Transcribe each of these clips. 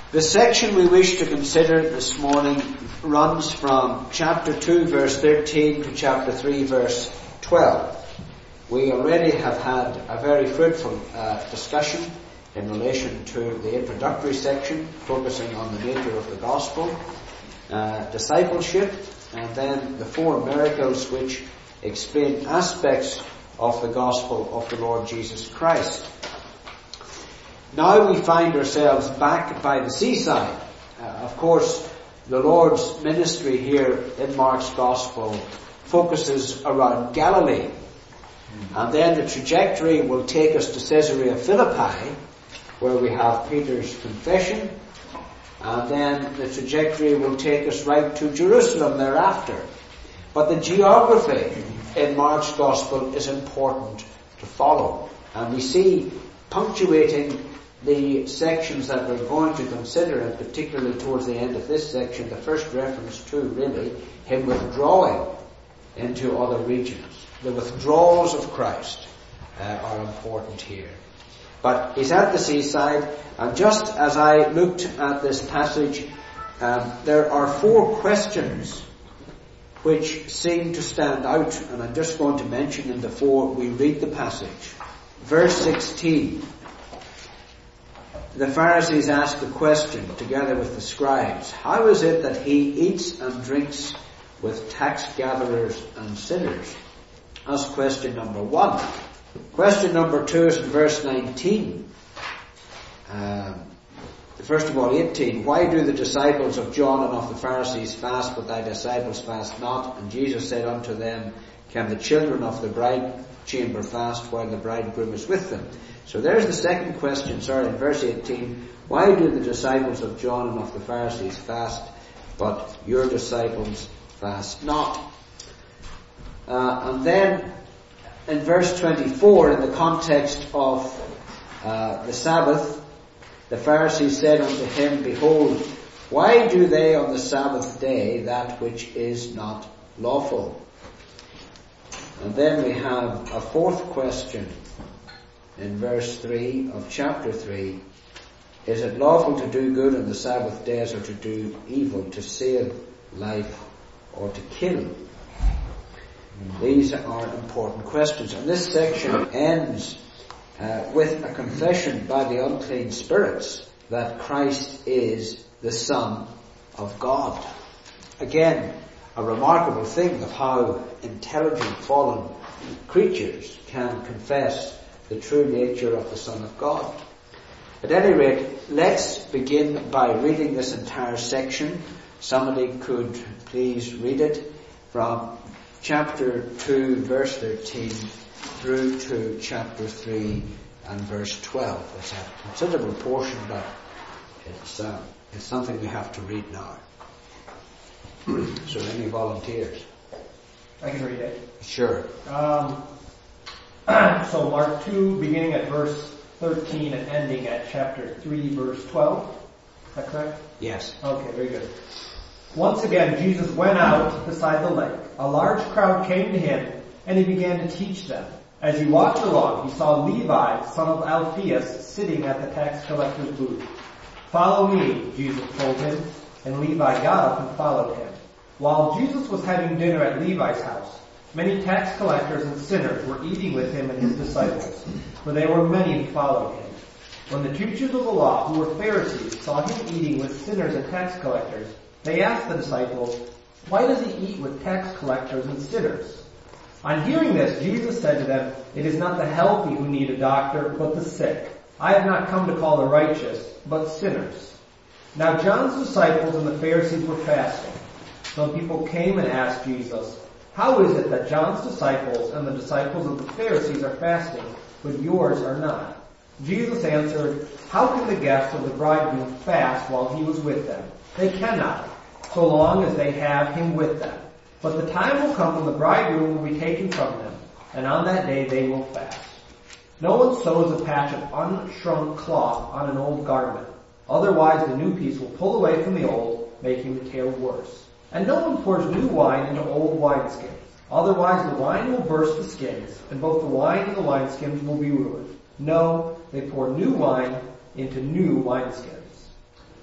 The section we wish to consider this morning runs from chapter 2 verse 13 to chapter 3 verse 12. We already have had a very fruitful discussion in relation to the introductory section, focusing on the nature of the gospel, discipleship, and then the four miracles which explain aspects of the gospel of the Lord Jesus Christ. Now we find ourselves back by the seaside. Of course, the Lord's ministry here in Mark's Gospel focuses around Galilee. And then the trajectory will take us to Caesarea Philippi, where we have Peter's confession. And then the trajectory will take us right to Jerusalem thereafter. But the geography in Mark's Gospel is important to follow. And we see punctuating the sections that we're going to consider, and particularly towards the end of this section, the first reference to really him withdrawing into other regions. The withdrawals of Christ are important here. But he's at the seaside, and just as I looked at this passage, there are four questions which seem to stand out, and I'm just going to mention them before we read the passage. Verse 16. The Pharisees ask a question together with the scribes. How is it that he eats and drinks with tax gatherers and sinners? That's question number one. Question number two is in verse 19. First of all, 18. Why do the disciples of John and of the Pharisees fast, but thy disciples fast not? And Jesus said unto them, can the children of the bride chamber fast while the bridegroom is with them? So there's the second question, in verse 18. Why do the disciples of John and of the Pharisees fast, but your disciples fast not? And then in verse 24, in the context of the Sabbath, the Pharisees said unto him, behold, why do they on the Sabbath day that which is not lawful? And then we have a fourth question in verse 3 of chapter 3. Is it lawful to do good on the Sabbath days, or to do evil, to save life or to kill? These are important questions. And this section ends with a confession by the unclean spirits that Christ is the Son of God. Again, a remarkable thing of how intelligent fallen creatures can confess the true nature of the Son of God. At any rate, let's begin by reading this entire section. Somebody could please read it from chapter 2 verse 13 through to chapter 3 and verse 12. It's a considerable portion, but it's something we have to read now. So any volunteers? I can read it. Sure. So Mark 2, beginning at verse 13 and ending at chapter 3, verse 12. Is that correct? Yes. Okay, very good. Once again, Jesus went out beside the lake. A large crowd came to him, and he began to teach them. As he walked along, he saw Levi, son of Alphaeus, sitting at the tax collector's booth. Follow me, Jesus told him, and Levi got up and followed him. While Jesus was having dinner at Levi's house, many tax collectors and sinners were eating with him and his disciples, for there were many who followed him. When the teachers of the law, who were Pharisees, saw him eating with sinners and tax collectors, they asked the disciples, why does he eat with tax collectors and sinners? On hearing this, Jesus said to them, it is not the healthy who need a doctor, but the sick. I have not come to call the righteous, but sinners. Now John's disciples and the Pharisees were fasting. Some people came and asked Jesus, how is it that John's disciples and the disciples of the Pharisees are fasting, but yours are not? Jesus answered, how can the guests of the bridegroom fast while he was with them? They cannot, so long as they have him with them. But the time will come when the bridegroom will be taken from them, and on that day they will fast. No one sews a patch of unshrunk cloth on an old garment. Otherwise the new piece will pull away from the old, making the tear worse. And no one pours new wine into old wineskins. Otherwise the wine will burst the skins, and both the wine and the wineskins will be ruined. No, they pour new wine into new wineskins.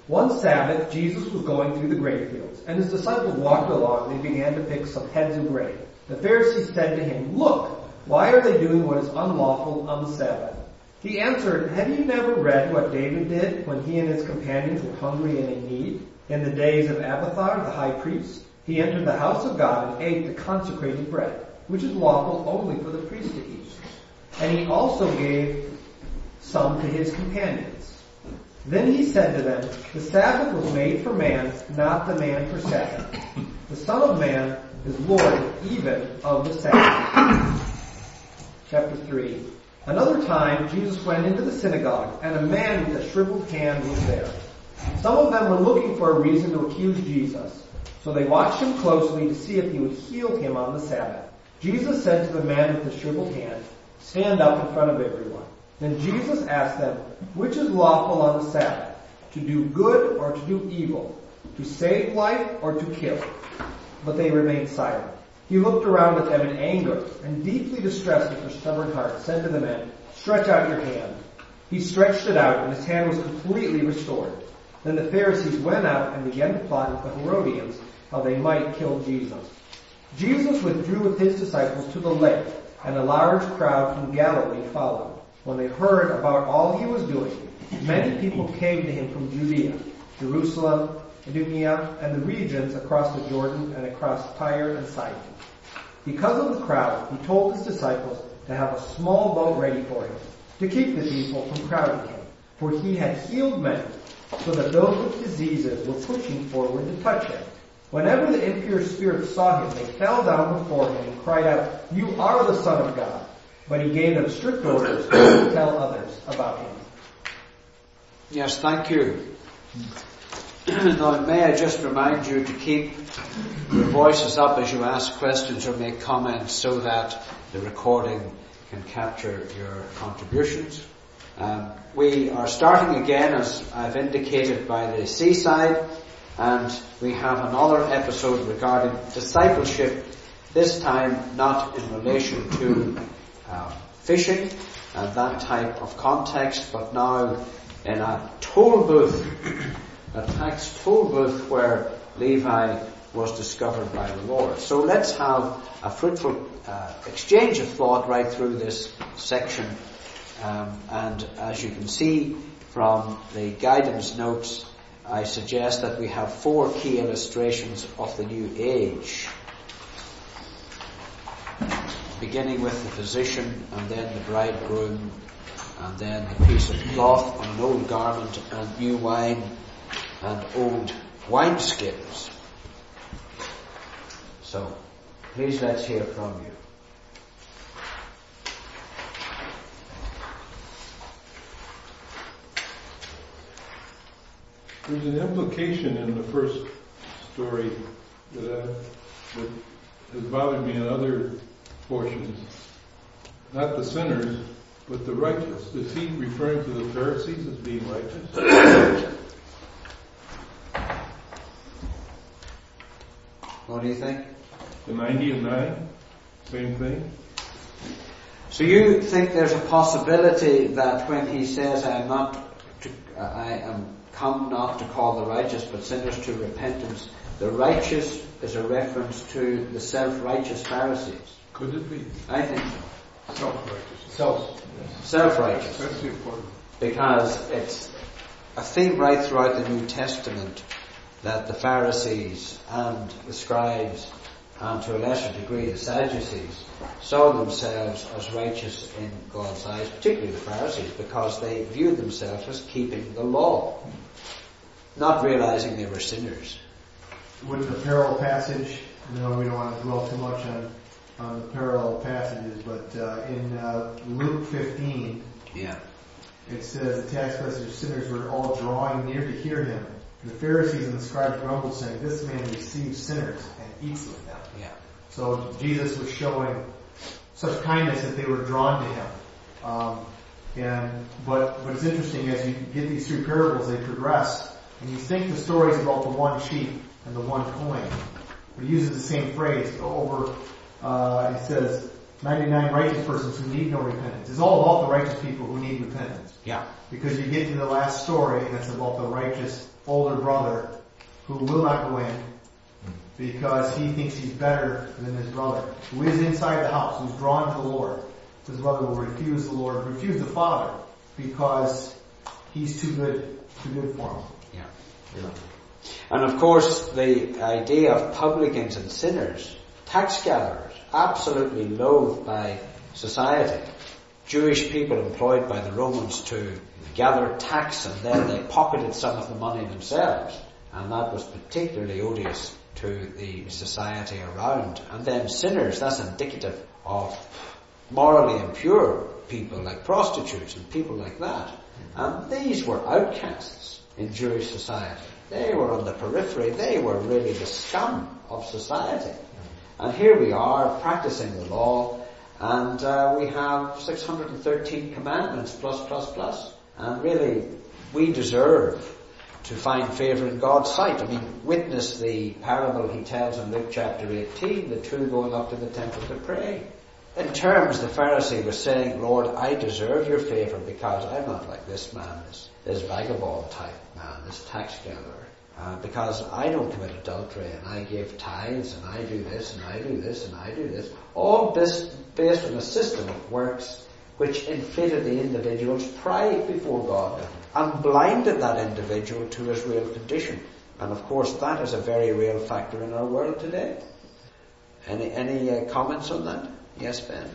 One Sabbath, Jesus was going through the grain fields, and his disciples walked along and they began to pick some heads of grain. The Pharisees said to him, "Look, why are they doing what is unlawful on the Sabbath?" He answered, "Have you never read what David did when he and his companions were hungry and in need? In the days of Abiathar, the high priest, he entered the house of God and ate the consecrated bread, which is lawful only for the priest to eat. And he also gave some to his companions. Then he said to them, the Sabbath was made for man, not the man for Sabbath. The Son of Man is Lord even of the Sabbath." Chapter 3. Another time Jesus went into the synagogue, and a man with a shriveled hand was there. Some of them were looking for a reason to accuse Jesus, so they watched him closely to see if he would heal him on the Sabbath. Jesus said to the man with the shriveled hand, "Stand up in front of everyone." Then Jesus asked them, "Which is lawful on the Sabbath, to do good or to do evil, to save life or to kill?" But they remained silent. He looked around at them in anger, and deeply distressed at their stubborn hearts, said to the man, "Stretch out your hand." He stretched it out, and his hand was completely restored. Then the Pharisees went out and began to plot with the Herodians how they might kill Jesus. Jesus withdrew with his disciples to the lake, and a large crowd from Galilee followed. When they heard about all he was doing, many people came to him from Judea, Jerusalem, Idumea, and the regions across the Jordan and across Tyre and Sidon. Because of the crowd, he told his disciples to have a small boat ready for him, to keep the people from crowding him, for he had healed many, so that those with diseases were pushing forward to touch him. Whenever the impure spirits saw him, they fell down before him and cried out, "You are the Son of God." But he gave them strict orders to tell others about him. Yes, thank you. Now, may I just remind you to keep your voices up as you ask questions or make comments so that the recording can capture your contributions. We are starting again, as I've indicated, by the seaside, and we have another episode regarding discipleship, this time not in relation to fishing and that type of context, but now in a toll booth, a tax toll booth where Levi was discovered by the Lord. So let's have a fruitful exchange of thought right through this section. And as you can see from the guidance notes, I suggest that we have 4 key illustrations of the new age, beginning with the physician, and then the bridegroom, and then the piece of cloth on an old garment, and new wine and old wineskins. So, please let's hear from you. There's an implication in the first story that has bothered me in other portions. Not the sinners, but the righteous. Is he referring to the Pharisees as being righteous? What do you think? The 90 and 9? Same thing? So you think there's a possibility that when he says, I am come not to call the righteous but sinners to repentance, the righteous is a reference to the self-righteous Pharisees? Could it be? I think so. Self-righteous. Self-righteous. That's the important. Because it's a theme right throughout the New Testament that the Pharisees and the scribes, and to a lesser degree the Sadducees, saw themselves as righteous in God's eyes, particularly the Pharisees, because they viewed themselves as keeping the law, not realizing they were sinners. With the parallel passage, we don't want to dwell too much on the parallel passages, but in Luke 15, it says the tax collectors and sinners were all drawing near to hear him. And the Pharisees and the scribes grumbled, saying, "This man receives sinners and eats with them." Yeah. So Jesus was showing such kindness that they were drawn to him. But it's interesting, as you get these 3 parables, they progress, and you think the stories about the one sheep and the one coin. But he uses the same phrase over. He says, 99 righteous persons who need no repentance. It's all about the righteous people who need repentance. Yeah. Because you get to the last story, and it's about the righteous older brother who will not go in because he thinks he's better than his brother, who is inside the house, who's drawn to the Lord. His brother will refuse the Lord, refuse the Father, because he's too good for him. Yeah. And of course, the idea of publicans and sinners, tax gatherers, absolutely loathed by society. Jewish people employed by the Romans to gather tax, and then they pocketed some of the money themselves. And that was particularly odious to the society around. And then sinners, that's indicative of morally impure people like prostitutes and people like that. And these were outcasts in Jewish society. They were on the periphery. They were really the scum of society. And here we are practicing the law, and we have 613 commandments plus. And really, we deserve to find favour in God's sight. I mean, witness the parable he tells in Luke chapter 18, the two going up to the temple to pray. In terms, the Pharisee was saying, Lord, I deserve your favour because I'm not like this man, this vagabond type man, this tax gatherer. Because I don't commit adultery, and I give tithes, and I do this, and I do this, and I do this. All this based on a system of works which inflated the individual's pride before God and blinded that individual to his real condition. And of course, that is a very real factor in our world today. Any comments on that? Yes, Ben?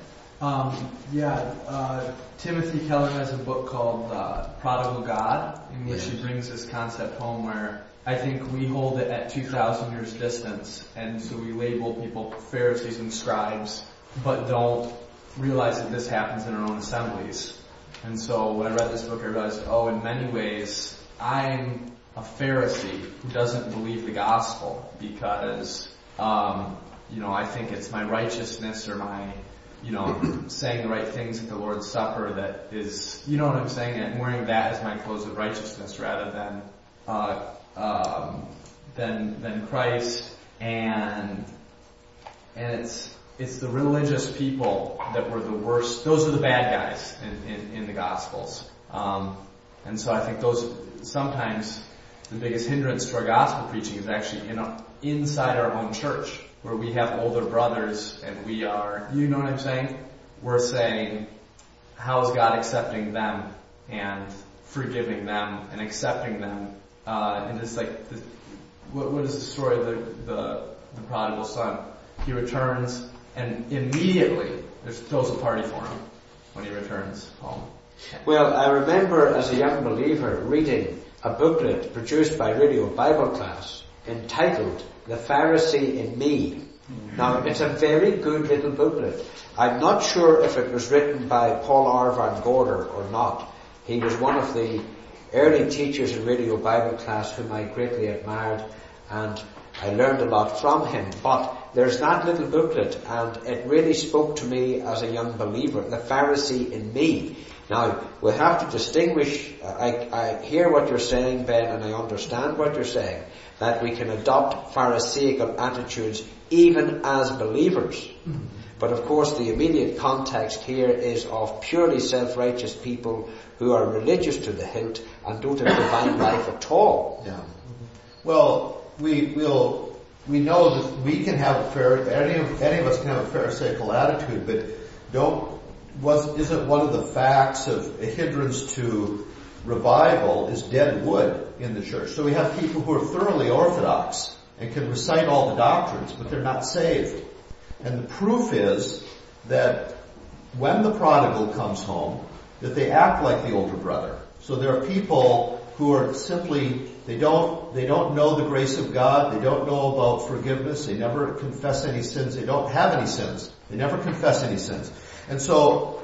Timothy Keller has a book called Prodigal God, in which he brings this concept home where I think we hold it at 2,000 years distance, and so we label people Pharisees and scribes, but don't realize that this happens in our own assemblies. And so when I read this book, I realized, in many ways, I'm a Pharisee who doesn't believe the gospel because, I think it's my righteousness or my, saying the right things at the Lord's Supper that is, you know what I'm saying, and wearing that as my clothes of righteousness rather than Christ, and it's the religious people that were the worst. Those are the bad guys in the Gospels. And so I think those, sometimes the biggest hindrance to our gospel preaching is actually inside our own church, where we have older brothers and we are, you know what I'm saying? We're saying, how is God accepting them and forgiving them and accepting them? And it's like, what is the story of the prodigal son? He returns, and immediately there's throws a party for him when he returns home. Well, I remember as a young believer reading a booklet produced by Radio Bible Class entitled The Pharisee in Me. Now, it's a very good little booklet. I'm not sure if it was written by Paul R. Van Gorder or not. He was one of the early teachers in Radio Bible Class whom I greatly admired, and I learned a lot from him. But there's that little booklet, and it really spoke to me as a young believer, the Pharisee in me. Now, we'll have to distinguish, I hear what you're saying, Ben, and I understand what you're saying, that we can adopt Pharisaical attitudes even as believers. But of course the immediate context here is of purely self-righteous people who are religious to the hilt and don't have divine life at all. Yeah. Well, we know that we can have any of us can have a Pharisaical attitude, but isn't one of the facts of a hindrance to revival is dead wood in the church. So we have people who are thoroughly orthodox and can recite all the doctrines, but they're not saved. And the proof is that when the prodigal comes home, that they act like the older brother. So there are people who are simply, they don't know the grace of God, they don't know about forgiveness, they never confess any sins, they don't have any sins, they never confess any sins. And so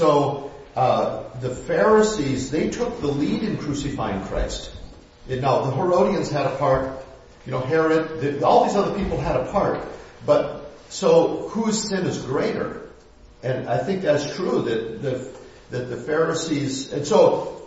the Pharisees, they took the lead in crucifying Christ. Now, the Herodians had a part, Herod, all these other people had a part, but so whose sin is greater? And I think that's true, that the Pharisees, and so,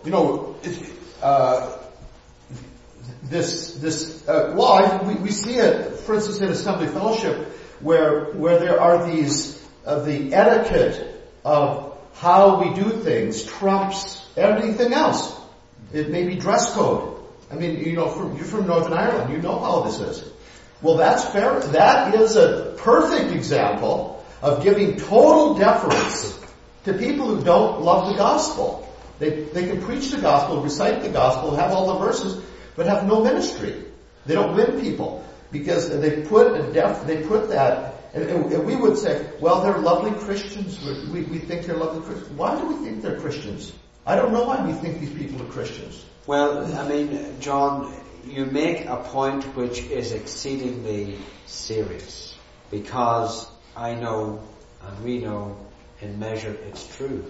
we see it, for instance, in Assembly Fellowship, where there are these etiquette of how we do things trumps everything else. It may be dress code. I mean, you're from Northern Ireland. You know how this is. Well, that's fair. That is a perfect example of giving total deference to people who don't love the gospel. They can preach the gospel, recite the gospel, have all the verses, but have no ministry. They don't win people because they put that. And we would say, well, they're lovely Christians. We think they're lovely Christians. Why do we think they're Christians? I don't know why we think these people are Christians. Well, I mean, John, you make a point which is exceedingly serious, because I know and we know in measure it's true.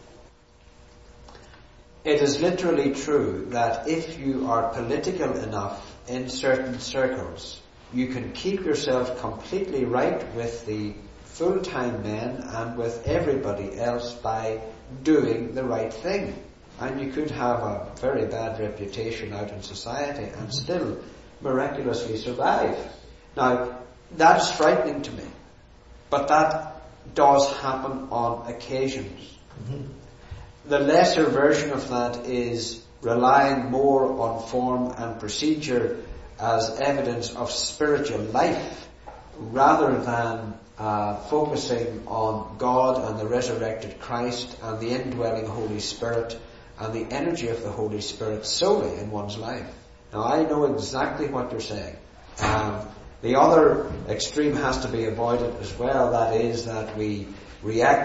It is literally true that if you are political enough in certain circles, you can keep yourself completely right with the full-time men and with everybody else by doing the right thing. And you could have a very bad reputation out in society and still miraculously survive. Now, that is frightening to me. But that does happen on occasions. Mm-hmm. The lesser version of that is relying more on form and procedure as evidence of spiritual life rather than focusing on God and the resurrected Christ and the indwelling Holy Spirit and the energy of the Holy Spirit solely in one's life. Now, I know exactly what you're saying. The other extreme has to be avoided as well. That is that we react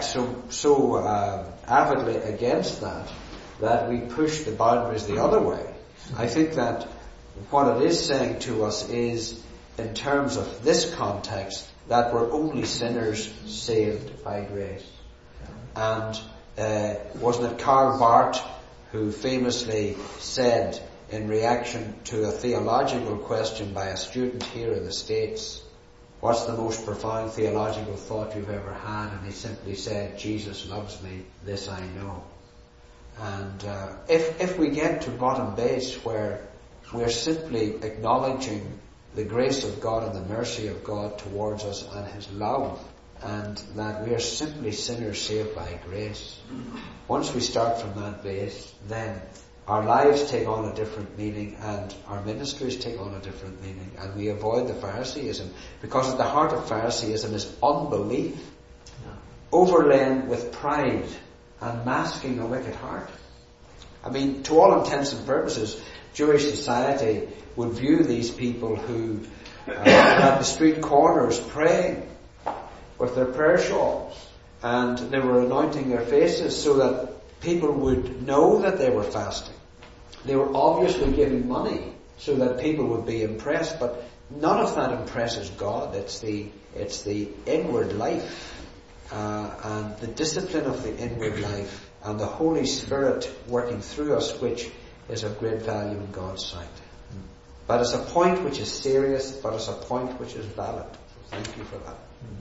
so avidly against that we push the boundaries the other way. I think that what it is saying to us is, in terms of this context, that we're only sinners saved by grace. And wasn't it Karl Barth who famously said, in reaction to a theological question by a student here in the States, what's the most profound theological thought you've ever had? And he simply said, Jesus loves me, this I know. And if we get to bottom base where we're simply acknowledging the grace of God and the mercy of God towards us and His love, and that we are simply sinners saved by grace, once we start from that base, then our lives take on a different meaning and our ministries take on a different meaning, and we avoid the Phariseeism, because at the heart of Phariseeism is unbelief overlain with pride and masking a wicked heart. I mean, to all intents and purposes, Jewish society would view these people who were at the street corners praying with their prayer shawls, and they were anointing their faces so that people would know that they were fasting. They were obviously giving money so that people would be impressed, but none of that impresses God. It's the inward life and the discipline of the inward life and the Holy Spirit working through us, which is of great value in God's sight. But it's a point which is serious, but it's a point which is valid. So thank you for that.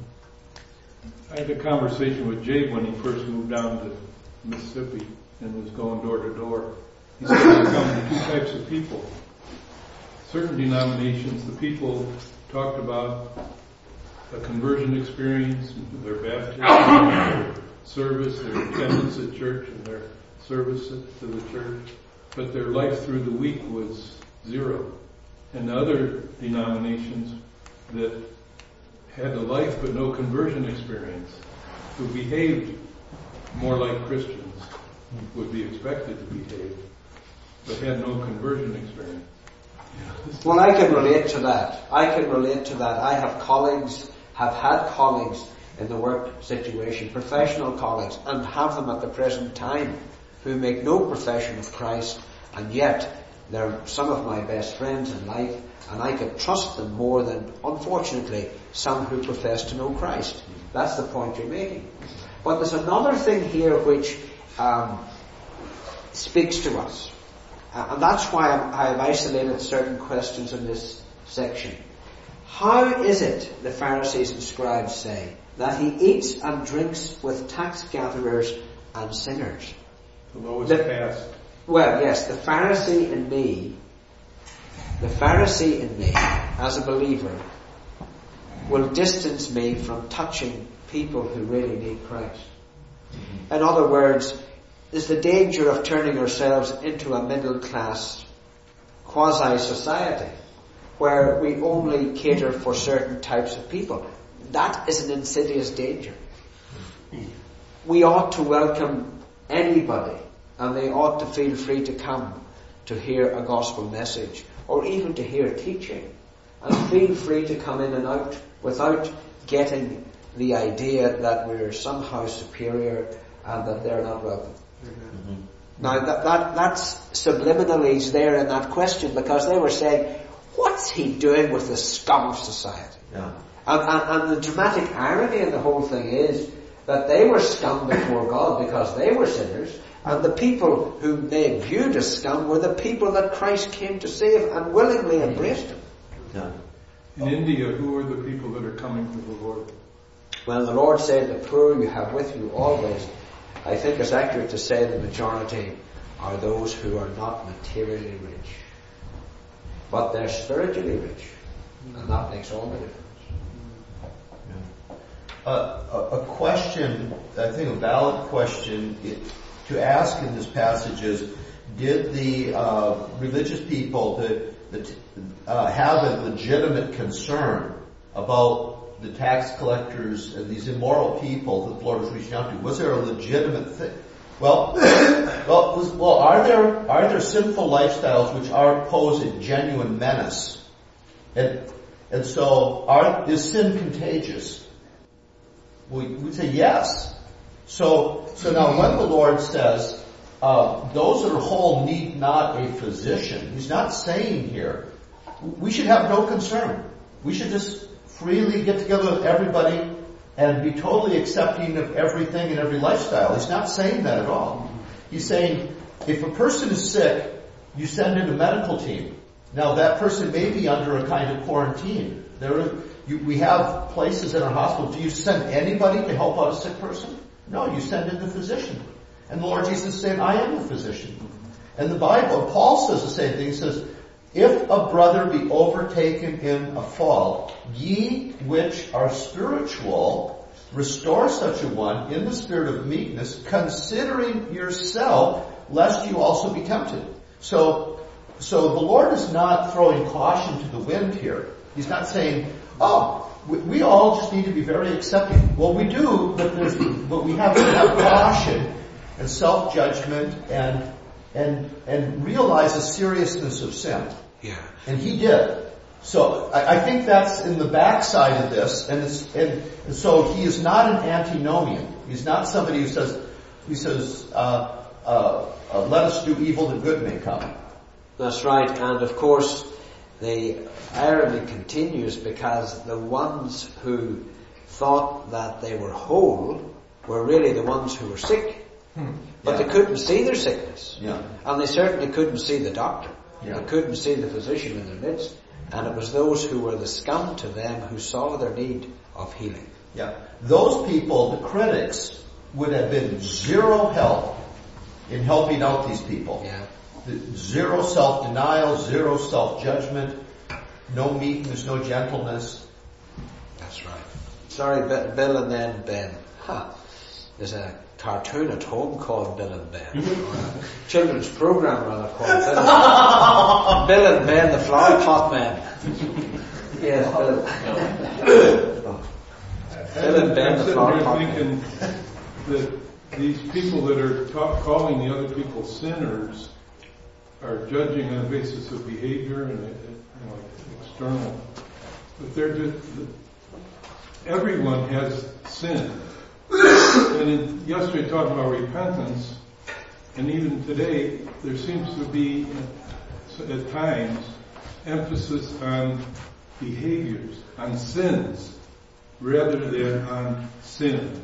I had a conversation with Jay when he first moved down to Mississippi and was going door to door. He said there come two types of people. Certain denominations, the people talked about a conversion experience, their baptism, their service, their attendance at church, and their service to the church, but their life through the week was zero. And the other denominations that had a life but no conversion experience, who behaved more like Christians would be expected to behave, but had no conversion experience. Well, I can relate to that. I have had colleagues in the work situation, professional colleagues, and have them at the present time, who make no profession of Christ, and yet they're some of my best friends in life, and I can trust them more than, unfortunately, some who profess to know Christ. That's the point you're making. But there's another thing here which speaks to us. And that's why I have isolated certain questions in this section. How is it, the Pharisees and scribes say, that he eats and drinks with tax gatherers and sinners? The lowest caste. Well, yes, the Pharisee in me, as a believer, will distance me from touching people who really need Christ. In other words, there's the danger of turning ourselves into a middle class quasi-society where we only cater for certain types of people. That is an insidious danger. We ought to welcome anybody, and they ought to feel free to come to hear a gospel message or even to hear teaching, and feel free to come in and out without getting the idea that we're somehow superior and that they're not welcome. Mm-hmm. Now that's subliminally there in that question, because they were saying, what's he doing with the scum of society? Yeah. And the dramatic irony in the whole thing is that they were scum before God because they were sinners, and the people whom they viewed as scum were the people that Christ came to save and willingly embraced him. Yeah. In India, who are the people that are coming to the Lord? Well, the Lord said, the poor you have with you always. I think it's accurate to say the majority are those who are not materially rich, but they're spiritually rich, and that makes all the difference. A question, I think a valid question to ask in this passage is, did the religious people that have a legitimate concern about the tax collectors and these immoral people that the Lord was reaching out to? Was there a legitimate thing? Well, are there sinful lifestyles which pose a genuine menace? And so is sin contagious? We'd say yes. So now when the Lord says, those that are whole need not a physician, He's not saying here, we should have no concern. We should just freely get together with everybody and be totally accepting of everything and every lifestyle. He's not saying that at all. He's saying, if a person is sick, you send in a medical team. Now that person may be under a kind of quarantine. We have places in our hospital. Do you send anybody to help out a sick person? No, you send in the physician. And the Lord Jesus is saying, I am the physician. And the Bible, Paul says the same thing. He says, if a brother be overtaken in a fault, ye which are spiritual, restore such a one in the spirit of meekness, considering yourself, lest you also be tempted. So the Lord is not throwing caution to the wind here. He's not saying, we all just need to be very accepting. Well, we do, but we have to have caution and self-judgment and realize the seriousness of sin. Yeah. And he did. So I think that's in the backside of this, and so he is not an antinomian. He's not somebody who says, let us do evil that good may come. That's right, and of course the irony continues, because the ones who thought that they were whole were really the ones who were sick. But they couldn't see their sickness. Yeah. And they certainly couldn't see the doctor. Yeah. They couldn't see the physician in their midst. And it was those who were the scum to them who saw their need of healing. Yeah. Those people, the critics, would have been zero help in helping out these people. Yeah. Zero self-denial, zero self-judgment, no meekness, no gentleness. That's right. Sorry, Bill and then Ben. There's a cartoon at home called Bill and Ben. Or a children's program rather called Bill and Ben, the flower pot men. Yes, Bill. Bill and Ben, the flower pot men. I'm thinking that these people that are calling the other people sinners are judging on the basis of behavior and external. But they're just, everyone has sin. And yesterday talking about repentance, and even today, there seems to be, at times, emphasis on behaviors, on sins, rather than on sin.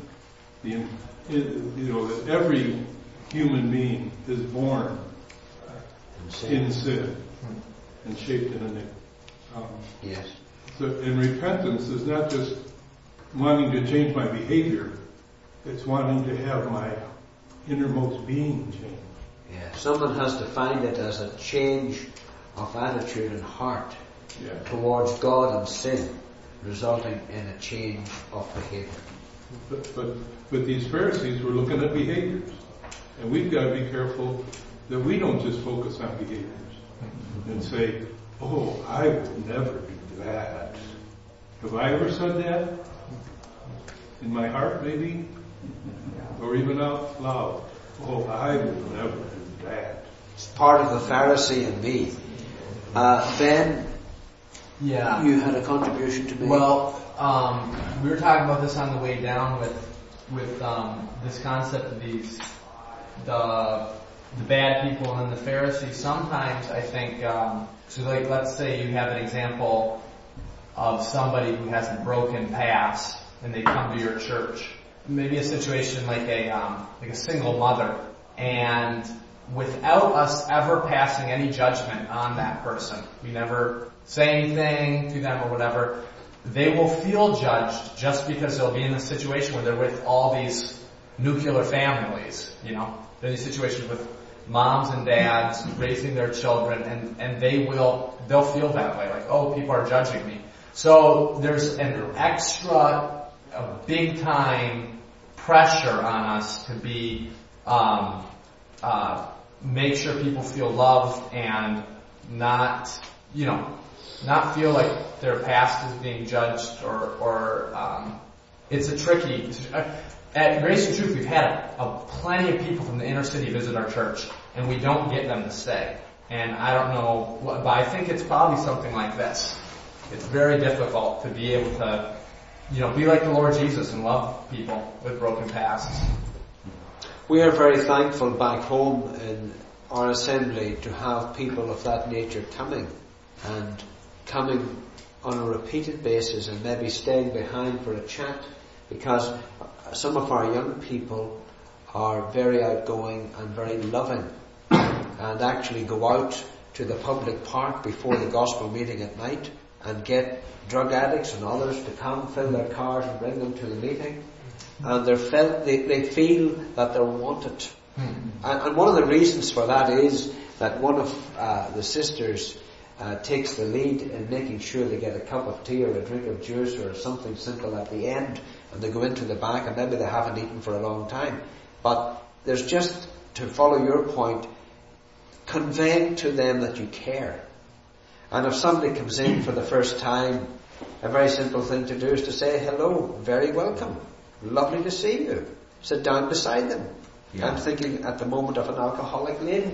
That every human being is born in sin and shaped in it. Yes. So, and repentance is not just wanting to change my behavior, it's wanting to have my innermost being change. Yeah. Someone has to find it as a change of attitude and heart towards God and sin, resulting in a change of behavior. But these Pharisees were looking at behaviors. And we've got to be careful that we don't just focus on behaviors and say, oh, I would never do that. Have I ever said that? In my heart, maybe? Or even out loud? Oh, I would never do that. It's part of the Pharisee in me. Ben, Yeah. you had a contribution to make. Well, we were talking about this on the way down with this concept of the bad people and then the Pharisees. Sometimes I think, so like let's say you have an example of somebody who has a broken past and they come to your church. Maybe a situation like a single mother, and without us ever passing any judgment on that person, we never say anything to them or whatever, they will feel judged just because they'll be in a situation where they're with all these nuclear families, you know. They're in these situations with moms and dads raising their children, and they'll feel that way, like, oh, people are judging me. So there's an extra, a big time pressure on us to be, make sure people feel loved and not feel like their past is being judged or it's a tricky. At Grace and Truth, we've had plenty of people from the inner city visit our church, and we don't get them to stay. And I don't know, but I think it's probably something like this. It's very difficult to be able to, be like the Lord Jesus and love people with broken pasts. We are very thankful back home in our assembly to have people of that nature coming on a repeated basis and maybe staying behind for a chat, because some of our young people are very outgoing and very loving and actually go out to the public park before the gospel meeting at night and get drug addicts and others to come, fill their cars and bring them to the meeting. And they feel that they're wanted. And one of the reasons for that is that one of the sisters takes the lead in making sure they get a cup of tea or a drink of juice or something simple at the end, and they go into the back and maybe they haven't eaten for a long time. But there's just, to follow your point, conveying to them that you care. And if somebody comes in for the first time, a very simple thing to do is to say, hello, very welcome, lovely to see you. Sit down beside them. Yeah. I'm thinking at the moment of an alcoholic lady.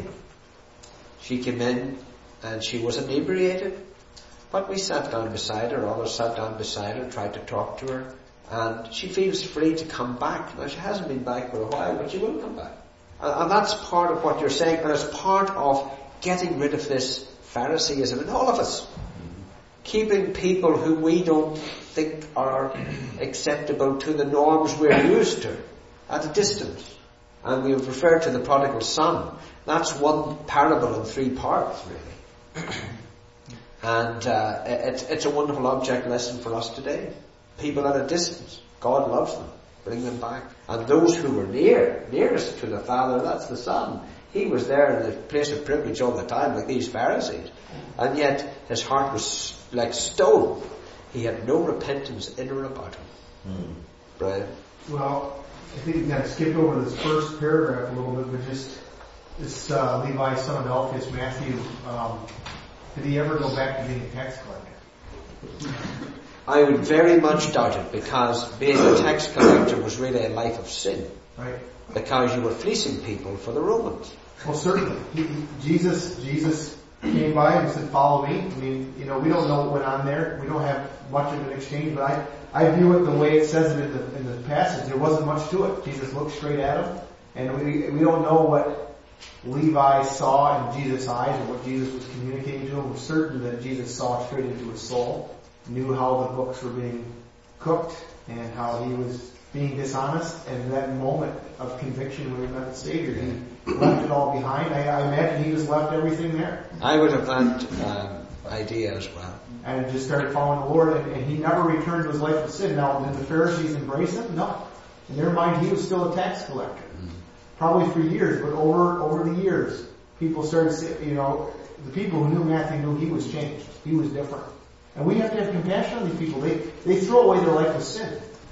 She came in and she was inebriated, but we sat down beside her, others sat down beside her, tried to talk to her, and she feels free to come back. Now she hasn't been back for a while, but she will come back. And that's part of what you're saying, and it's part of getting rid of this Phariseeism in all of us. Keeping people who we don't think are acceptable to the norms we're used to at a distance. And we have referred to the prodigal son. That's one parable in 3 parts, really. And it's a wonderful object lesson for us today. People at a distance, God loves them. Bring them back. And those who were nearest to the Father, that's the Son. He was there in the place of privilege all the time, like these Pharisees. And yet his heart was like stone. He had no repentance in or about him. Brian? Well, I think you kind of skipped over this first paragraph a little bit, but just this Levi's son of Alphaeus, Matthew, did he ever go back to being a tax collector? I would very much doubt it, because being a tax collector was really a life of sin. Right. Because you were fleecing people for the Romans. Well, certainly. Jesus came by and said, follow me. I mean, we don't know what went on there. We don't have much of an exchange, but I view it the way it says it in the passage. There wasn't much to it. Jesus looked straight at him, and we don't know what Levi saw in Jesus' eyes or what Jesus was communicating to him. We're certain that Jesus saw straight into his soul, knew how the books were being cooked and how he was being dishonest, and in that moment of conviction when he met the Savior, he left it all behind. I imagine he just left everything there. I would have that idea as well. And just started following the Lord, and he never returned to his life of sin. Now, did the Pharisees embrace him? No. In their mind, he was still a tax collector. Probably for years, but over the years, people started saying, the people who knew Matthew knew he was changed. He was different. And we have to have compassion on these people. They throw away their life of sin.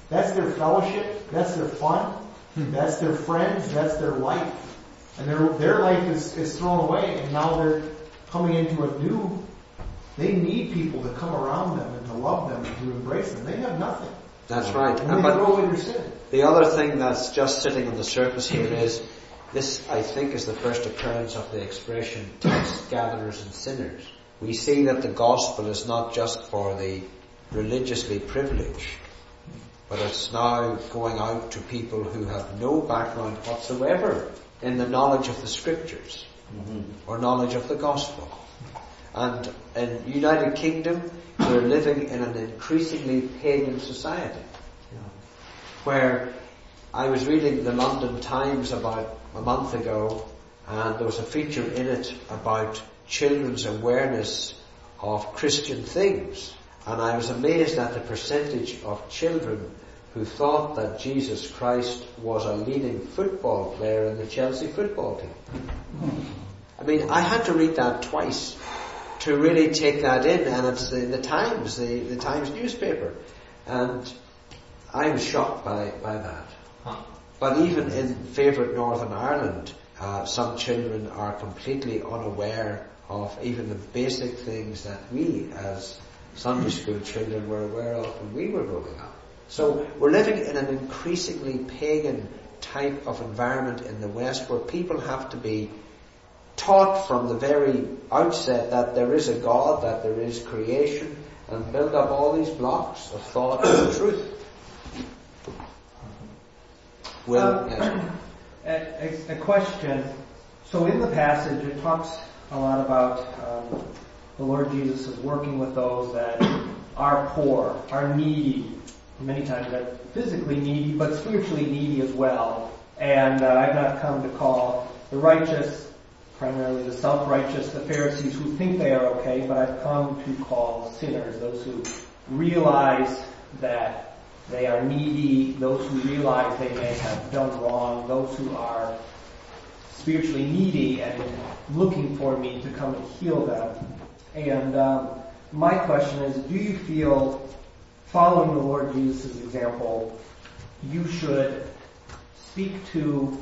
That's their fellowship. That's their fun. That's their friends. That's their life. And their life is thrown away, and now they're coming into a new. They need people to come around them and to love them and to embrace them. They have nothing. That's right. And they throw away their sin. The other thing that's just sitting on the surface here is, this I think is the first occurrence of the expression tax gatherers and sinners. We see that the gospel is not just for the religiously privileged, but it's now going out to people who have no background whatsoever in the knowledge of the scriptures or knowledge of the gospel. And in United Kingdom, we're living in an increasingly pagan society, where I was reading the London Times about a month ago, and there was a feature in it about children's awareness of Christian things. And I was amazed at the percentage of children who thought that Jesus Christ was a leading football player in the Chelsea football team. I mean, I had to read that twice to really take that in, and it's the Times, the Times newspaper. And I was shocked by that. But even in favourite Northern Ireland, some children are completely unaware of even the basic things that we as Sunday school children were aware of when we were growing up. So we're living in an increasingly pagan type of environment in the West, where people have to be taught from the very outset that there is a God, that there is creation, and build up all these blocks of thought and truth. Well, yes. A question. So in the passage, it talks a lot about the Lord Jesus is working with those that are poor, are needy. Many times they're physically needy, but spiritually needy as well. And I've not come to call the righteous, primarily the self-righteous, the Pharisees who think they are okay, but I've come to call sinners, those who realize that they are needy, those who realize they may have done wrong, those who are spiritually needy and looking for me to come and heal them. And my question is, do you feel, following the Lord Jesus' example, you should speak to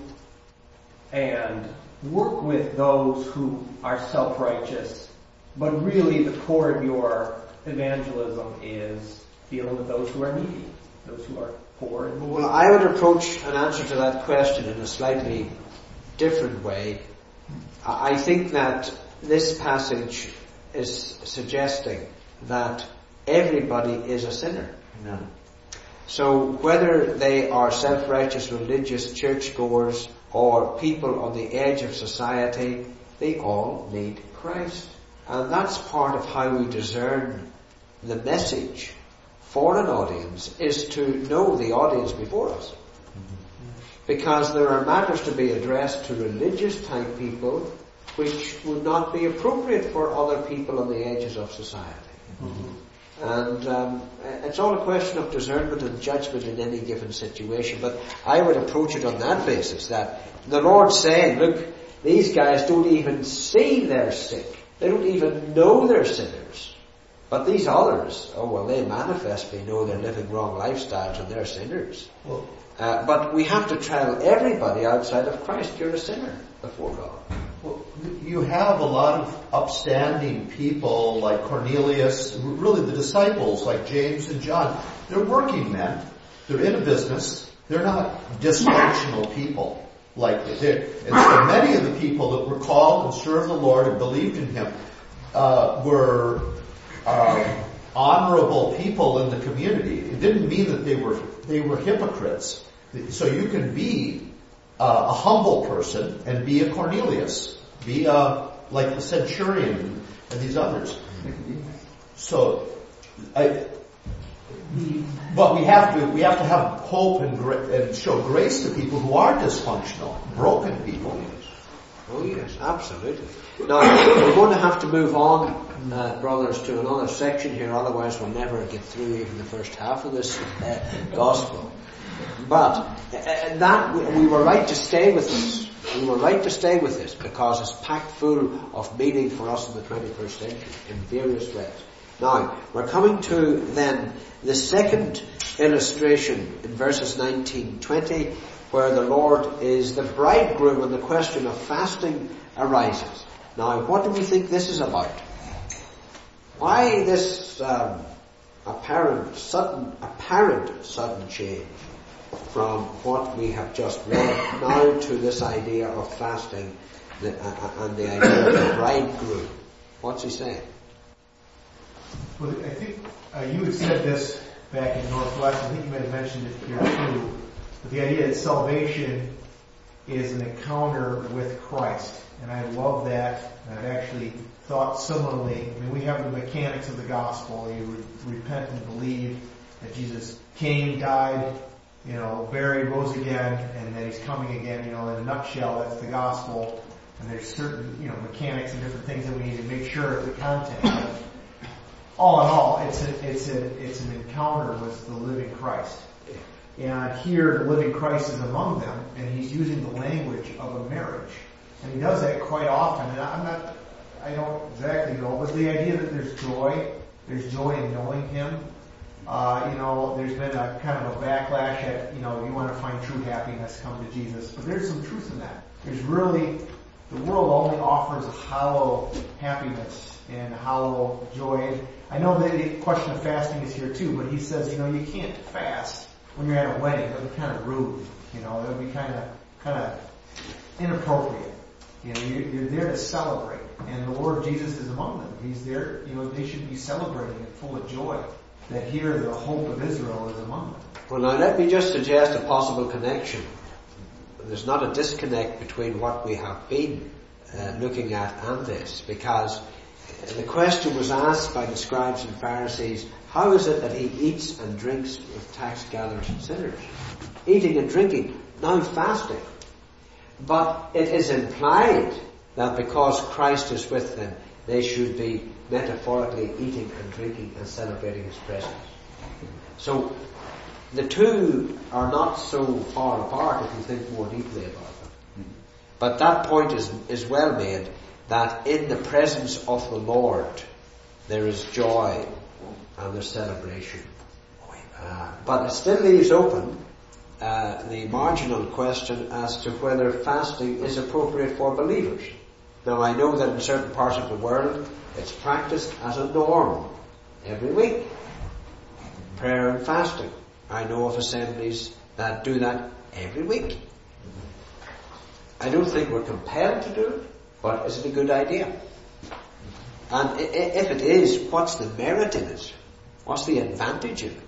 and work with those who are self-righteous, but really the core of your evangelism is dealing with those who are needy, those who are poor? Well, I would approach an answer to that question in a slightly different way. I think that this passage is suggesting that everybody is a sinner. No. So whether they are self-righteous religious churchgoers or people on the edge of society, they all need Christ. And that's part of how we discern the message for an audience, is to know the audience before us. Because there are matters to be addressed to religious type people which would not be appropriate for other people on the edges of society. And it's all a question of discernment and judgment in any given situation. But I would approach it on that basis, that the Lord's saying, look, these guys don't even see they're sick. They don't even know they're sinners. But these others, they manifestly know they're living wrong lifestyles and they're sinners. But we have to tell everybody outside of Christ, you're a sinner before God. Well, you have a lot of upstanding people like Cornelius, really the disciples like James and John. They're working men. They're in a business. They're not dysfunctional people. And so many of the people that were called and served the Lord and believed in Him were honorable people in the community. It didn't mean that they were hypocrites. So you can be a humble person and be a Cornelius, be like the centurion and these others. So, but we have to have hope and show grace to people who are dysfunctional, broken people. Oh yes, absolutely. Now, we're going to have to move on, brothers, to another section here, otherwise we'll never get through even the first half of this gospel. But we were right to stay with this. We were right to stay with this because it's packed full of meaning for us in the 21st century in various ways. Now, we're coming to then the second illustration in verses 19-20, where the Lord is the bridegroom and the question of fasting arises. Now, what do we think this is about? Why this apparent sudden change from what we have just read now to this idea of fasting and the idea of the bridegroom? What's he saying? Well, I think you had said this back in Northwest. I think you might have mentioned it here too. But the idea that salvation is an encounter with Christ. And I love that. I've actually thought similarly. I mean, we have the mechanics of the gospel. You repent and believe that Jesus came, died, buried, rose again, and that he's coming again. In a nutshell, that's the gospel. And there's certain, mechanics and different things that we need to make sure of the content. But all in all, it's an encounter with the living Christ. And here, the living Christ is among them, and he's using the language of a marriage. And he does that quite often. And I don't exactly know, but the idea that there's joy in knowing him. There's been a kind of a backlash at, you want to find true happiness, come to Jesus. But there's some truth in that. The world only offers a hollow happiness and a hollow joy. I know the question of fasting is here too, but he says, you can't fast when you're at a wedding. That would be kind of rude. That would be kind of inappropriate. You're there to celebrate, and the Lord Jesus is among them. He's there. They should be celebrating and full of joy. That here the hope of Israel is among them. Well, now let me just suggest a possible connection. There's not a disconnect between what we have been looking at and this, because the question was asked by the scribes and Pharisees, how is it that he eats and drinks with tax gatherers and sinners? Eating and drinking, now fasting. But it is implied that because Christ is with them, they should be metaphorically eating and drinking and celebrating his presence. So the two are not so far apart if you think more deeply about them. But that point is well made, that in the presence of the Lord there is joy and there's celebration. But it still leaves open the marginal question as to whether fasting is appropriate for believers. Now, I know that in certain parts of the world it's practiced as a norm every week. Prayer and fasting. I know of assemblies that do that every week. I don't think we're compelled to do it, but is it a good idea? And if it is, what's the merit in it? What's the advantage in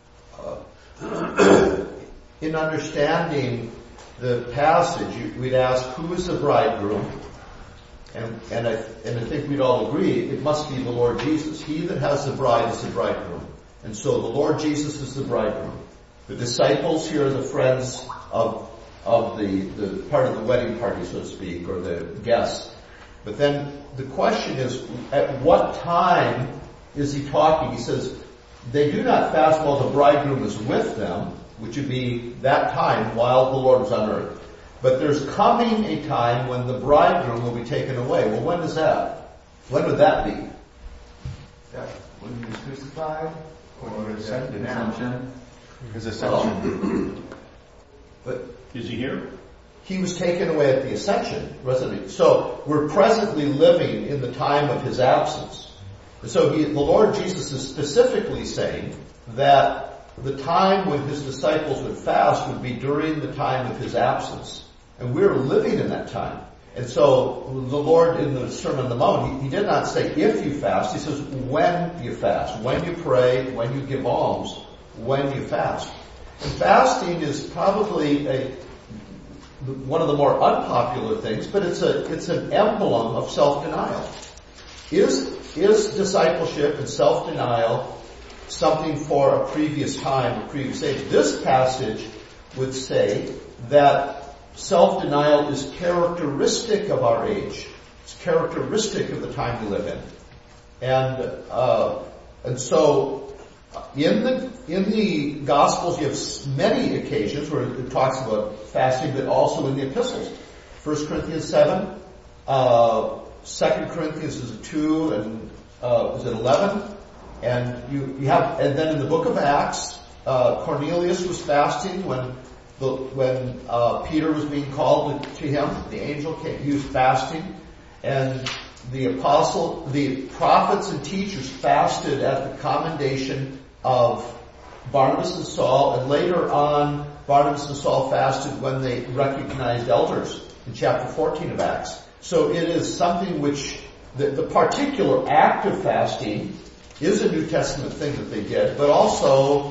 it? In understanding the passage, we'd ask, who is the bridegroom? And I think we'd all agree, it must be the Lord Jesus. He that has the bride is the bridegroom. And so the Lord Jesus is the bridegroom. The disciples here are the friends of the part of the wedding party, so to speak, or the guests. But then the question is, at what time is he talking? He says, they do not fast while the bridegroom is with them, which would be that time while the Lord is on earth. But there's coming a time when the bridegroom will be taken away. Well, when is that? When would that be? When he was crucified? Or ascension? His ascension. But is he here? He was taken away at the ascension, wasn't he? So we're presently living in the time of his absence. So the Lord Jesus is specifically saying that the time when his disciples would fast would be during the time of his absence. And we're living in that time. And so the Lord in the Sermon on the Mount, he did not say if you fast. He says when you fast, when you pray, when you give alms, when you fast. And fasting is probably one of the more unpopular things, but it's an emblem of self-denial. Is discipleship and self-denial something for a previous time, a previous age? This passage would say that self-denial is characteristic of our age. It's characteristic of the time we live in. And so in the Gospels you have many occasions where it talks about fasting, but also in the epistles. 1 Corinthians 7, 2 Corinthians is 2, and is it 11? And and then in the book of Acts, Cornelius was fasting when Peter was being called to him. The angel came. He was fasting, and the prophets and teachers fasted at the commendation of Barnabas and Saul, and later on, Barnabas and Saul fasted when they recognized elders in chapter 14 of Acts. So it is something which the particular act of fasting is a New Testament thing that they did, but also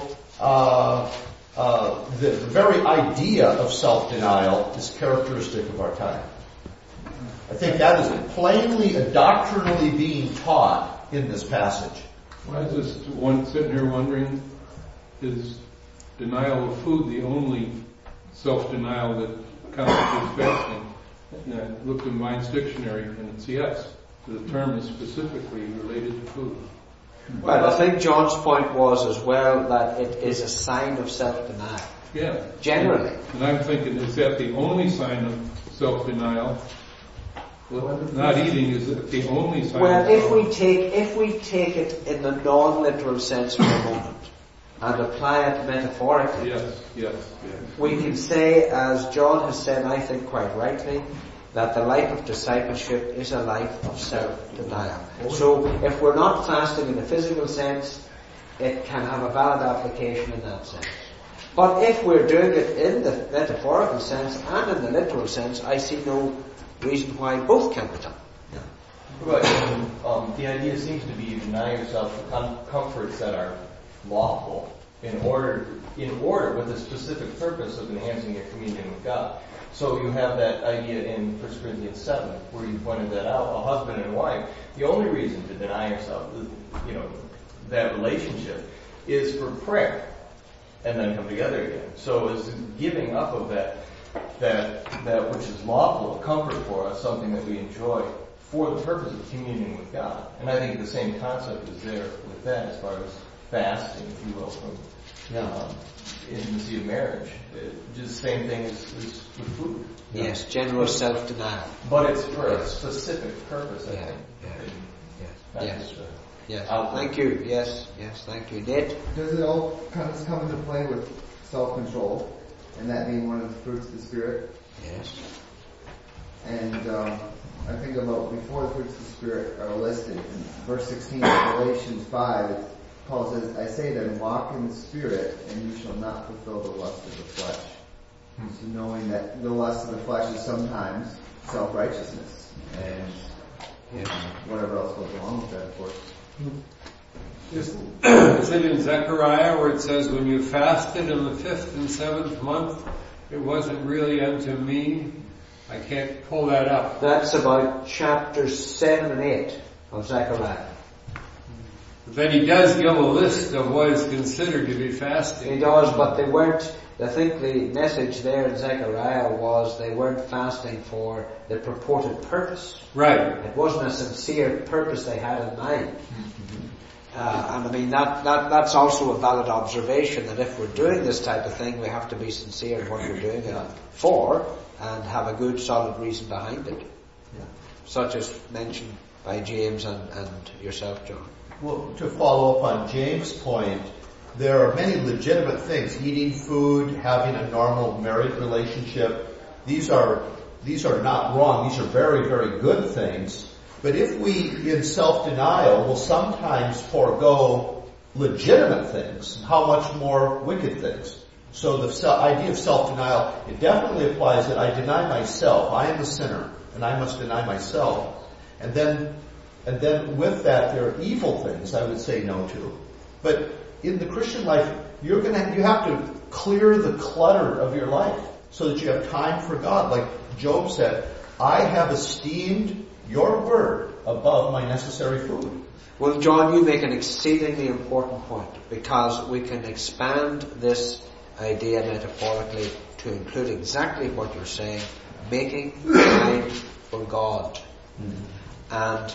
the very idea of self-denial is characteristic of our time. I think that is plainly and doctrinally being taught in this passage. I was just sitting here wondering, is denial of food the only self-denial that constitutes fasting? And I looked in Vine's dictionary, and it's yes. The term is specifically related to food. Well, I think John's point was as well that it is a sign of self-denial. Yeah. Generally. And I'm thinking, is that the only sign of self-denial? Well, not eating is the only sign. Well, if we take it in the non-literal sense for a moment and apply it metaphorically, yes. We can say, as John has said, I think quite rightly, that the life of discipleship is a life of self-denial. So if we're not fasting in the physical sense, it can have a valid application in that sense. But if we're doing it in the metaphorical sense and in the literal sense, I see no reason why both can be done. Yeah. Right. The idea seems to be denying yourself the comforts that are lawful in order with the specific purpose of enhancing your communion with God. So you have that idea in 1 Corinthians 7, where you pointed that out, a husband and wife. The only reason to deny yourself, that relationship is for prayer, and then come together again. So it's giving up of that which is lawful, a comfort for us, something that we enjoy for the purpose of communion with God. And I think the same concept is there with that as far as fasting, if you will, from intimacy of marriage. Just the same thing as with food. Yes, general self-denial. But it's for a specific purpose, I think. Yes. Thank you. Yes, thank you. Nate? Does it all come into play with self-control, and that being one of the fruits of the Spirit? Yes. And I think about before the fruits of the Spirit are listed, in verse 16 of Galatians 5, Paul says, I say then, walk in the Spirit, and you shall not fulfill the lust of the flesh. So knowing that the lust of the flesh is sometimes self-righteousness, and whatever else goes along with that, of course. Is it in Zechariah where it says, when you fasted in the 5th and 7th month, it wasn't really unto me? I can't pull that up. That's about chapters 7 and 8 of Zechariah. Then he does give a list of what is considered to be fasting. He does, but they weren't, I think the message there in Zechariah was they weren't fasting for the purported purpose. Right. It wasn't a sincere purpose they had in mind. And I mean, that's also a valid observation, that if we're doing this type of thing, we have to be sincere in what we're doing it for, and have a good solid reason behind it. Such as mentioned by James and yourself, John. Well, to follow up on James' point, there are many legitimate things. Eating food, having a normal married relationship. These are not wrong. These are very, very good things. But if we, in self-denial, will sometimes forego legitimate things, how much more wicked things? So the idea of self-denial, it definitely applies that I deny myself. I am a sinner, and I must deny myself. And then with that, there are evil things I would say no to. But in the Christian life, you have to clear the clutter of your life so that you have time for God. Like Job said, I have esteemed your word above my necessary food. Well, John, you make an exceedingly important point, because we can expand this idea metaphorically to include exactly what you're saying, making time for God. And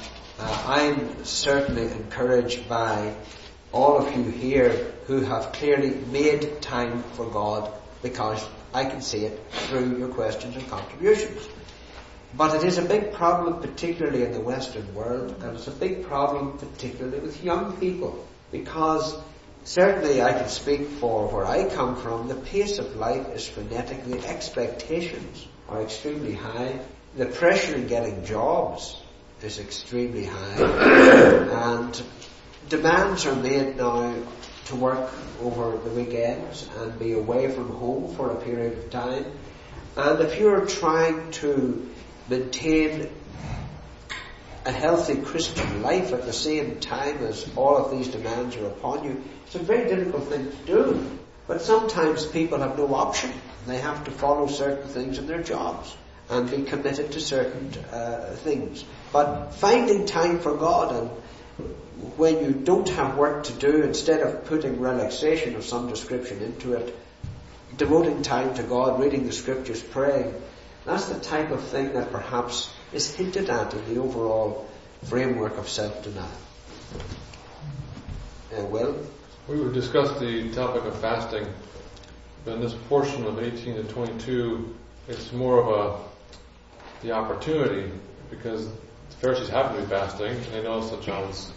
I'm certainly encouraged by all of you here who have clearly made time for God, because I can see it through your questions and contributions. But it is a big problem, particularly in the Western world, and it's a big problem particularly with young people because certainly I can speak for where I come from, the pace of life is frenetic, the expectations are extremely high, the pressure in getting jobs is extremely high, and demands are made now to work over the weekends and be away from home for a period of time. And if you're trying to maintain a healthy Christian life at the same time as all of these demands are upon you, it's a very difficult thing to do. But sometimes people have no option. They have to follow certain things in their jobs and be committed to certain things. But finding time for God, and when you don't have work to do, instead of putting relaxation of some description into it, devoting time to God, reading the scriptures, praying, that's the type of thing that perhaps is hinted at in the overall framework of self-denial. Will? We would discuss the topic of fasting. In this portion of 18 to 22, it's more of the opportunity, because the Pharisees happen to be fasting, and they notice that John's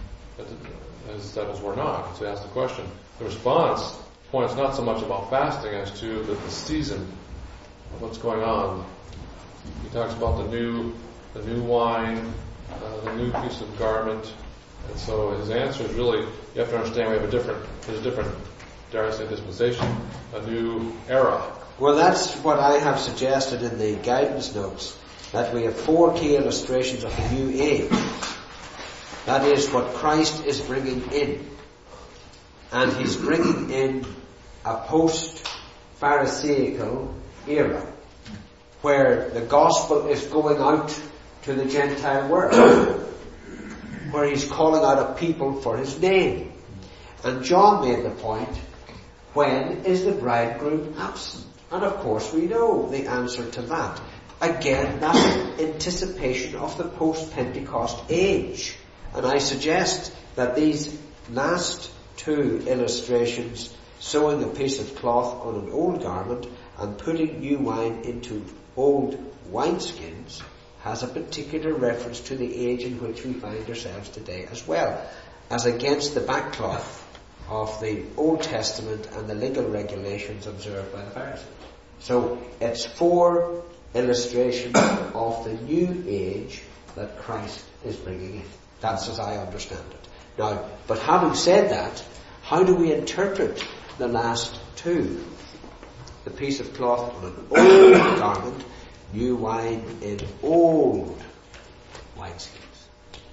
his disciples were not. So he asked the question. The response points not so much about fasting as to the season of what's going on. He talks about the new wine, the new piece of garment, and so his answer is really, you have to understand there's a different, dare I say, dispensation, a new era. Well, that's what I have suggested in the guidance notes, that we have 4 key illustrations of the new age. That is what Christ is bringing in. And he's bringing in a post-Pharisaical era, where the gospel is going out to the Gentile world, where he's calling out a people for his name. And John made the point, when is the bridegroom absent? And of course we know the answer to that. Again, that's an anticipation of the post-Pentecost age. And I suggest that these last 2 illustrations, sewing a piece of cloth on an old garment and putting new wine into old wineskins, has a particular reference to the age in which we find ourselves today as well, as against the backcloth of the Old Testament and the legal regulations observed by the Pharisees. So it's 4 illustrations of the new age that Christ is bringing in. That's as I understand it. Now, but having said that, how do we interpret the last 2? The piece of cloth on an old garment, new wine in old wineskins.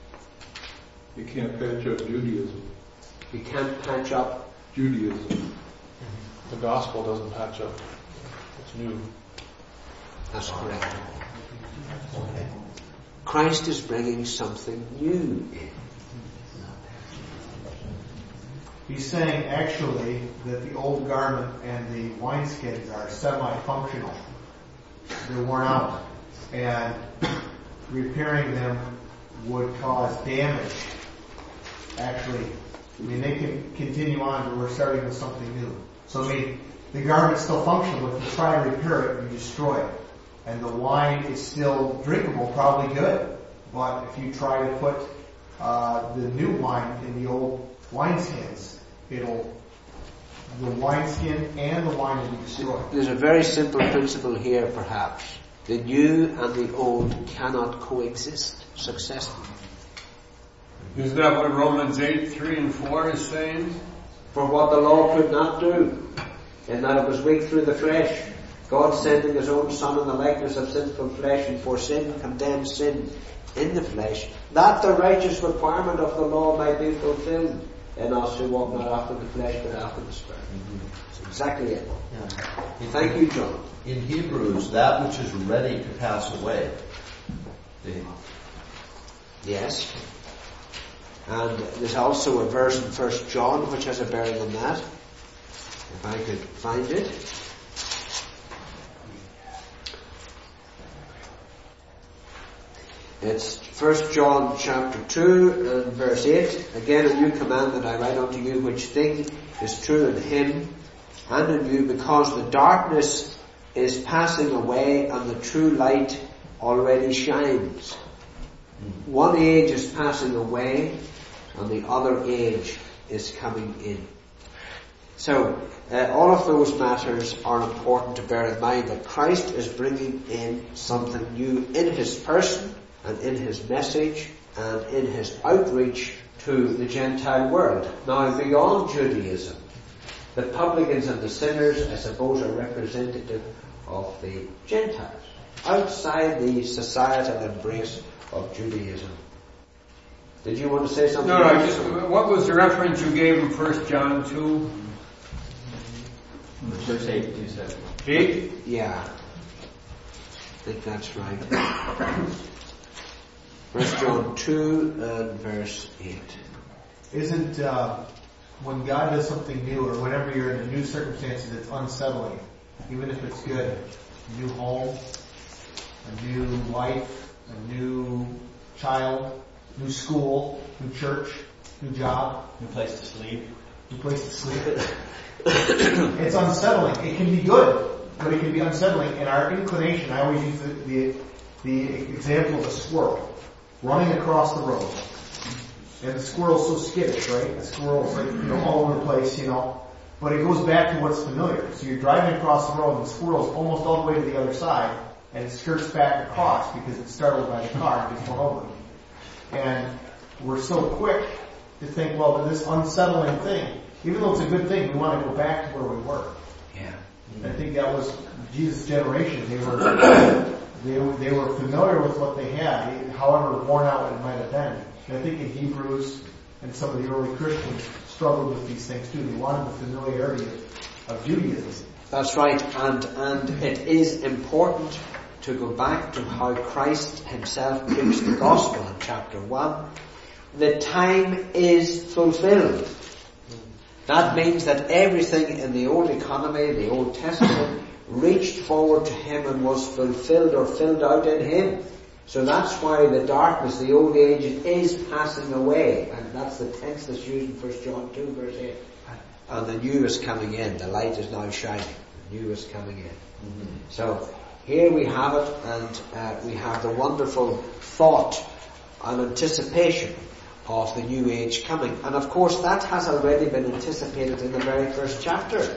You can't patch up Judaism. You can't patch up Judaism. The gospel doesn't patch up. It's new. That's correct. Okay. Christ is bringing something new in. He's saying actually that the old garment and the wineskins are semi-functional. They're worn out. And repairing them would cause damage. Actually, they can continue on, but we're starting with something new. So, the garment's still functional. If you try to repair it, you destroy it. And the wine is still drinkable, probably good. But if you try to put the new wine in the old wineskins, the wineskin and the wine will be destroyed. There's a very simple principle here, perhaps. The new and the old cannot coexist successfully. Isn't that what Romans 8, 3 and 4 is saying? For what the law could not do, in that it was weak through the flesh, God sending his own Son in the likeness of sinful flesh, and for sin condemned sin in the flesh, that the righteous requirement of the law might be fulfilled in us who walk not after the flesh but after the Spirit. That's exactly it. Yeah. Thank you, John. In Hebrews, that which is ready to pass away. Yes. And there's also a verse in 1 John which has a bearing on that. If I could find it. It's 1 John chapter 2 and verse 8. Again, a new commandment I write unto you, which thing is true in him and in you, because the darkness is passing away and the true light already shines. One age is passing away and the other age is coming in. So, all of those matters are important to bear in mind, that Christ is bringing in something new in his person and in his message and in his outreach to the Gentile world. Now, beyond Judaism, the publicans and the sinners, I suppose, are representative of the Gentiles, outside the societal embrace of Judaism. Did you want to say something? No, what was the reference you gave in 1 John 2? Verse 8, you said. 8? Yeah. I think that's right. 1 John 2 and verse 8. Isn't, when God does something new, or whenever you're in a new circumstances, it's unsettling, even if it's good. A new home, a new wife, a new child, new school, new church, new job. New place to sleep. New place to sleep. It's unsettling. It can be good, but it can be unsettling. And our inclination, I always use the example of a squirrel running across the road. And the squirrel's so skittish, right? The squirrel's like, all over the place, But it goes back to what's familiar. So you're driving across the road and the squirrel's almost all the way to the other side, and it skirts back across because it's startled by the car and gets run over. And we're so quick to think, well, this unsettling thing, even though it's a good thing, we want to go back to where we were. Yeah. And I think that was Jesus' generation. They were familiar with what they had, however worn out it might have been. And I think in Hebrews and some of the early Christians struggled with these things too. They wanted the familiarity of Judaism. That's right, and it is important to go back to how Christ himself preached the gospel in chapter 1. The time is fulfilled. That means that everything in the old economy, the Old Testament, reached forward to him and was fulfilled or filled out in him. So that's why the darkness, the old age, is passing away. And that's the tense that's used in 1 John 2 verse 8. And the new is coming in. The light is now shining. The new is coming in. Mm-hmm. So here we have it, and we have the wonderful thought and anticipation of the new age coming. And of course that has already been anticipated in the very first chapter.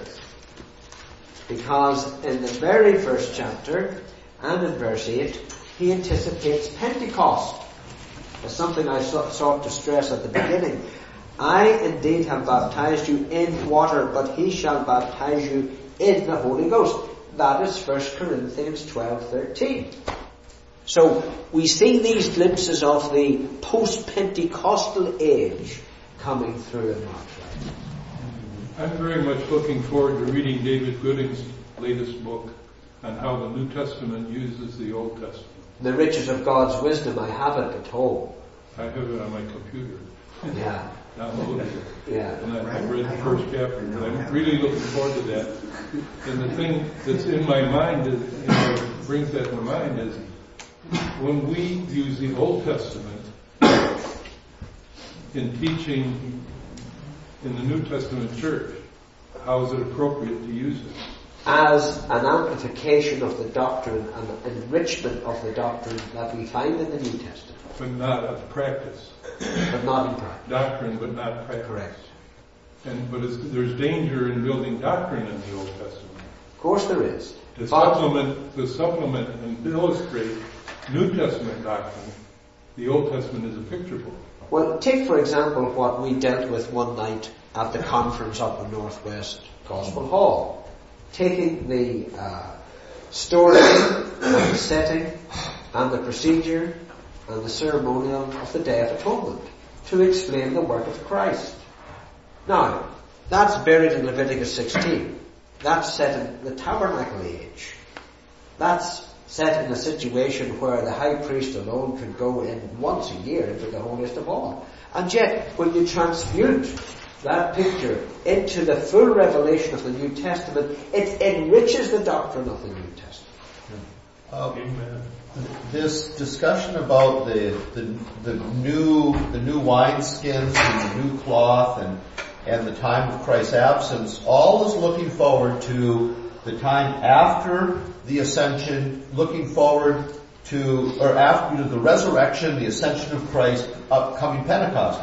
Because in the very first chapter, and in verse 8, he anticipates Pentecost. That's something I sought to stress at the beginning. I indeed have baptized you in water, but he shall baptize you in the Holy Ghost. That is 1 Corinthians 12:13. So we see these glimpses of the post-Pentecostal age coming through in Mark's life. I'm very much looking forward to reading David Gooding's latest book on how the New Testament uses the Old Testament. The riches of God's wisdom, I have it at home. I have it on my computer. Yeah. Downloaded it. Yeah. And I've read the first chapter, and I'm really looking forward to that. And the thing that's in my mind, brings that to mind, is when we use the Old Testament in teaching in the New Testament church, how is it appropriate to use it? As an amplification of the doctrine and enrichment of the doctrine that we find in the New Testament. But not of practice. But not in practice. Doctrine, but not practice. Correct. But there's danger in building doctrine in the Old Testament. Of course there is. To supplement and illustrate New Testament doctrine, the Old Testament is a picture book. Well, take for example what we dealt with one night at the conference up in Northwest Gospel Hall. Taking the story and the setting and the procedure and the ceremonial of the Day of Atonement to explain the work of Christ. Now, that's buried in Leviticus 16. That's set in the tabernacle age. That's set in a situation where the high priest alone could go in once a year into the holiest of all. And yet, when you transmute that picture into the full revelation of the New Testament, it enriches the doctrine of the New Testament. This discussion about the new wineskins and the new cloth and the time of Christ's absence, all is looking forward to the time after the ascension, looking forward to, or after the resurrection, the ascension of Christ, upcoming Pentecost.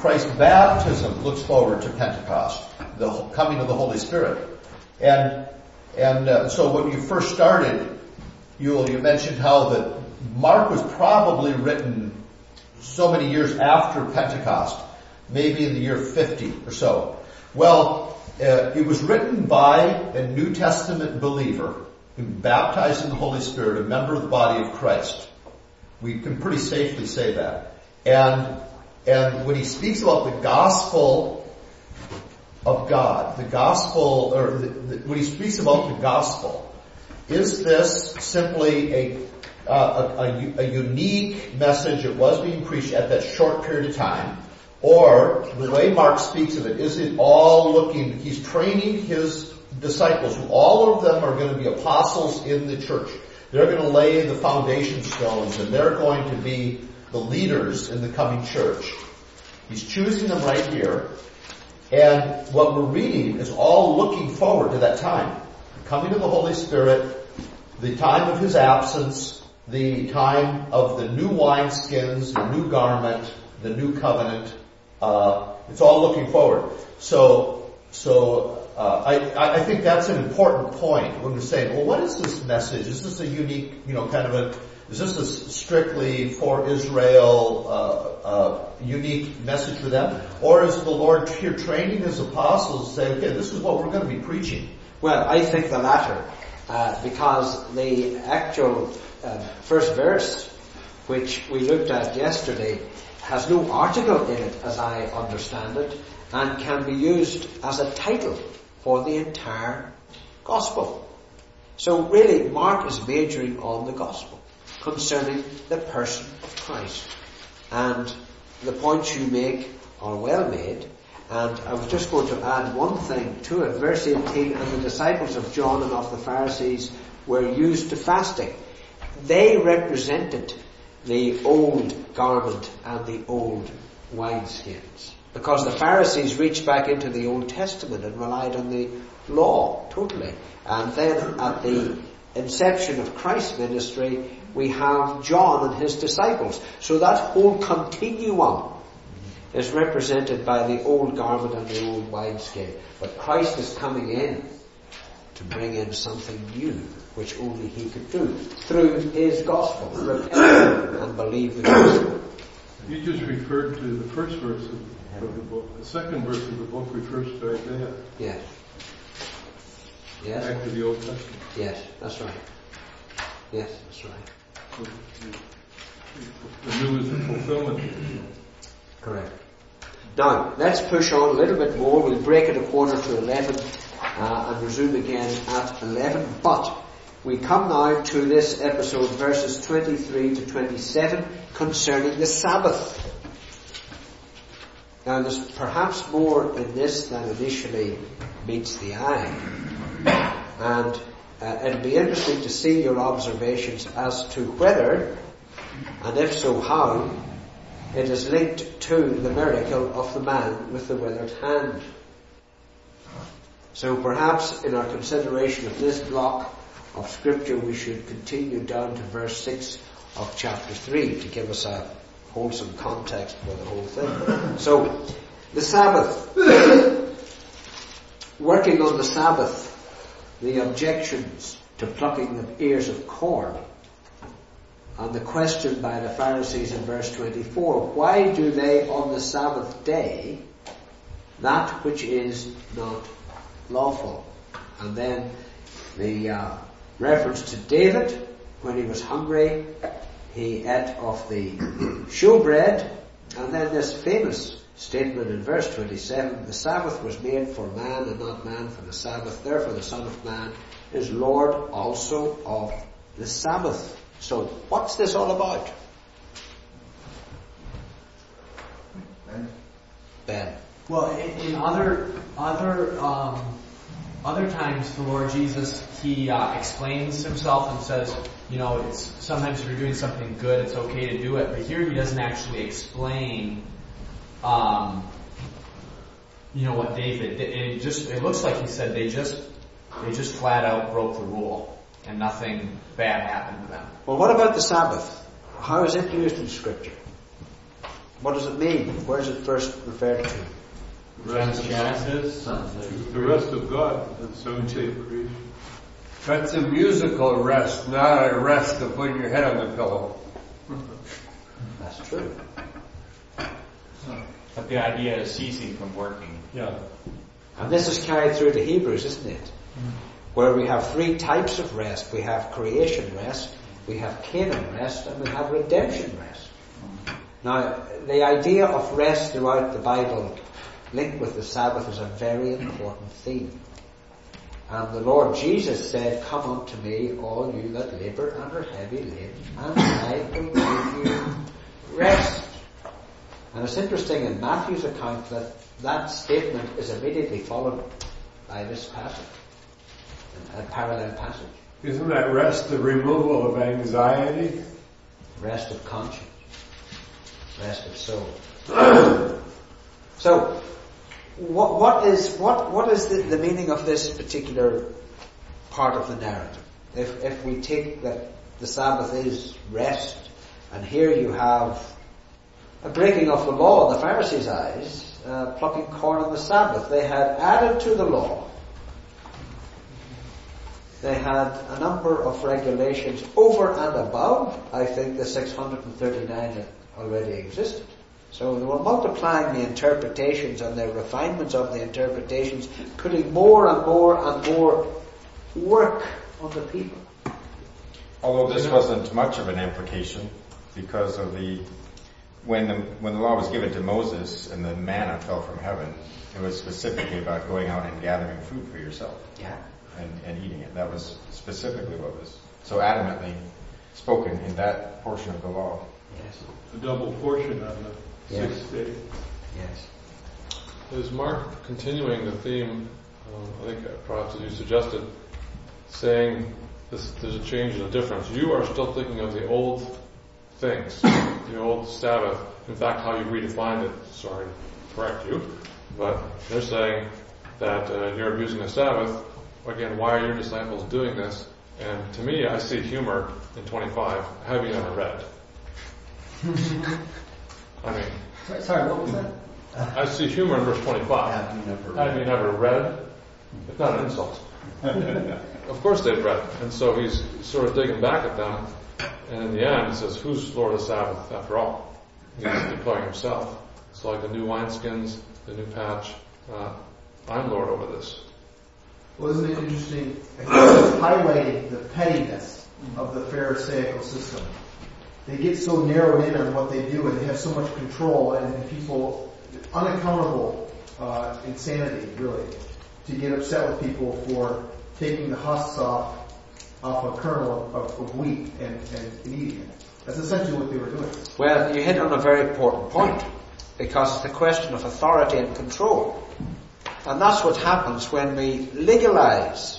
Christ's baptism looks forward to Pentecost, the coming of the Holy Spirit. And so when you first started, you mentioned how that Mark was probably written so many years after Pentecost, maybe in the year 50 or so. Well, it was written by a New Testament believer who baptized in the Holy Spirit, a member of the body of Christ. We can pretty safely say that. And when he speaks about the gospel of God, the gospel, or when he speaks about the gospel, is this simply a unique message that was being preached at that short period of time? Or the way Mark speaks of it, is it all looking, he's training his disciples, who all of them are going to be apostles in the church. They're going to lay the foundation stones, and they're going to be the leaders in the coming church. He's choosing them right here. And what we're reading is all looking forward to that time. The coming of the Holy Spirit, the time of his absence, the time of the new wineskins, the new garment, the new covenant. It's all looking forward. So I think that's an important point when we're saying, well, what is this message? Is this a unique, is this a strictly for Israel, unique message for them? Or is the Lord here training his apostles to say, okay, this is what we're going to be preaching? Well, I think the latter, because the actual first verse, which we looked at yesterday, has no article in it, as I understand it, and can be used as a title for the entire gospel. So really, Mark is majoring on the gospel concerning the person of Christ. And the points you make are well made. And I was just going to add one thing to it. Verse 18, and the disciples of John and of the Pharisees were used to fasting. They represented the old garment and the old wineskins. Because the Pharisees reached back into the Old Testament and relied on the law totally. And then at the inception of Christ's ministry, we have John and his disciples. So that whole continuum is represented by the old garment and the old wineskin. But Christ is coming in to bring in something new, which only he could do through his gospel. Repent and believe the gospel. You just referred to the first verse of the book. The second verse of the book refers to Isaiah. Yes. Yes. Back to the Old Testament. Yes, that's right. Yes, that's right. So the new is the fulfillment. Correct. Now, let's push on a little bit more. We'll break at 11:15 and resume again at 11. But we come now to this episode, verses 23 to 27, concerning the Sabbath. Now, there's perhaps more in this than initially meets the eye. And it'll be interesting to see your observations as to whether, and if so how, it is linked to the miracle of the man with the withered hand. So perhaps in our consideration of this block of scripture we should continue down to verse 6 of chapter 3 to give us a wholesome context for the whole thing. So, the Sabbath. Working on the Sabbath, the objections to plucking the ears of corn. And the question by the Pharisees in verse 24, why do they on the Sabbath day that which is not lawful? And then the reference to David, when he was hungry, he ate of the showbread, and then this famous statement in verse 27, the Sabbath was made for man and not man for the Sabbath, therefore the Son of Man is Lord also of the Sabbath. So, what's this all about? Ben. Well, in other times, the Lord Jesus, he explains himself and says, it's sometimes if you're doing something good, it's okay to do it. But here he doesn't actually explain, what David did. It looks like he said they just flat out broke the rule and nothing bad happened to them. Well, what about the Sabbath? How is it used in Scripture? What does it mean? Where is it first referred to? Genesis. The rest of God, the seventh day of creation. That's a musical rest, not a rest of putting your head on the pillow. That's true. But the idea is ceasing from working. Yeah. And this is carried through to Hebrews, isn't it? Where we have three types of rest. We have creation rest, we have Canaan rest, and we have redemption rest. Now, the idea of rest throughout the Bible linked with the Sabbath is a very important theme. And the Lord Jesus said, "Come unto me, all you that labour and are heavy laden, and I will give you rest." And it's interesting in Matthew's account that that statement is immediately followed by this passage, a parallel passage. Isn't that rest the removal of anxiety? Rest of conscience. Rest of soul. So, what is the meaning of this particular part of the narrative? If we take that the Sabbath is rest, and here you have a breaking of the law in the Pharisees' eyes, plucking corn on the Sabbath. They had added to the law. They had a number of regulations over and above, I think, the 639 that already existed. So they were multiplying the interpretations and the refinements of the interpretations, putting more and more and more work on the people. Although this wasn't much of an implication, because of when the law was given to Moses and the manna fell from heaven, it was specifically about going out and gathering food for yourself. Yeah. And eating it. That was specifically what was so adamantly spoken in that portion of the law. Yes. A double portion on the sixth day. Yes. Is Mark continuing the theme, I think perhaps as you suggested, saying there's a change and a difference. You are still thinking of the old things, the old Sabbath. In fact, how you redefined it, sorry to correct you, but they're saying that you're abusing the Sabbath. Again, why are your disciples doing this? And to me, I see humor in 25. Have you never read? I mean... Sorry, what was that? I see humor in verse 25. Have you never read? It's not an insult. Of course they've read. And so he's sort of digging back at them. And in the end, he says, who's Lord of the Sabbath after all? He's declaring himself. It's like the new wineskins, the new patch. I'm Lord over this. Well, isn't it interesting? I think it's highlighting the pettiness of the Pharisaical system. They get so narrowed in on what they do, and they have so much control, and people unaccountable insanity, really, to get upset with people for taking the husks off a kernel of wheat and eating it. That's essentially what they were doing. Well, you hit on a very important point, because it's the question of authority and control. And that's what happens when we legalize.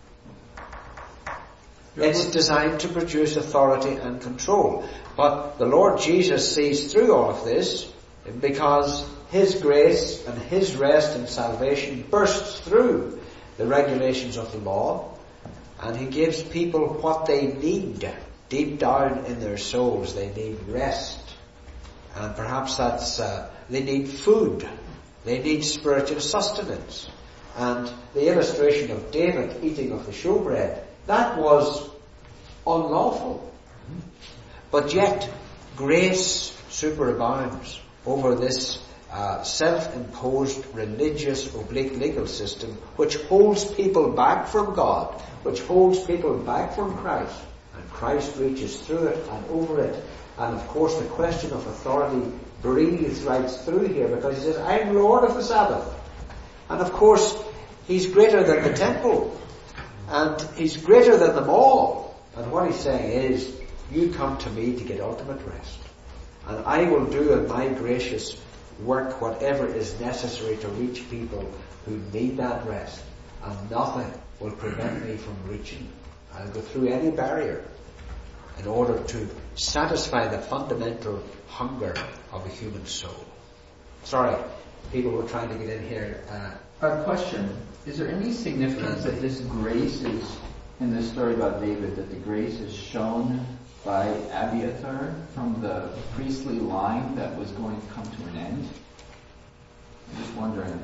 It's designed to produce authority and control. But the Lord Jesus sees through all of this, because His grace and His rest and salvation bursts through the regulations of the law, and He gives people what they need deep down in their souls. They need rest. And perhaps that's, they need food. They need spiritual sustenance. And the illustration of David eating of the showbread, that was unlawful. But yet, grace superabounds over this self-imposed religious oblique legal system, which holds people back from God, which holds people back from Christ. And Christ reaches through it and over it. And of course the question of authority breathes right through here, because He says, I'm Lord of the Sabbath. And of course, He's greater than the temple. And He's greater than them all. And what He's saying is, you come to me to get ultimate rest. And I will do in my gracious work whatever is necessary to reach people who need that rest. And nothing will prevent me from reaching. I'll go through any barrier in order to satisfy the fundamental hunger of a human soul. Sorry, people were trying to get in here. A question. Is there any significance that this grace is, in this story about David, that the grace is shown by Abiathar from the priestly line that was going to come to an end? I'm just wondering.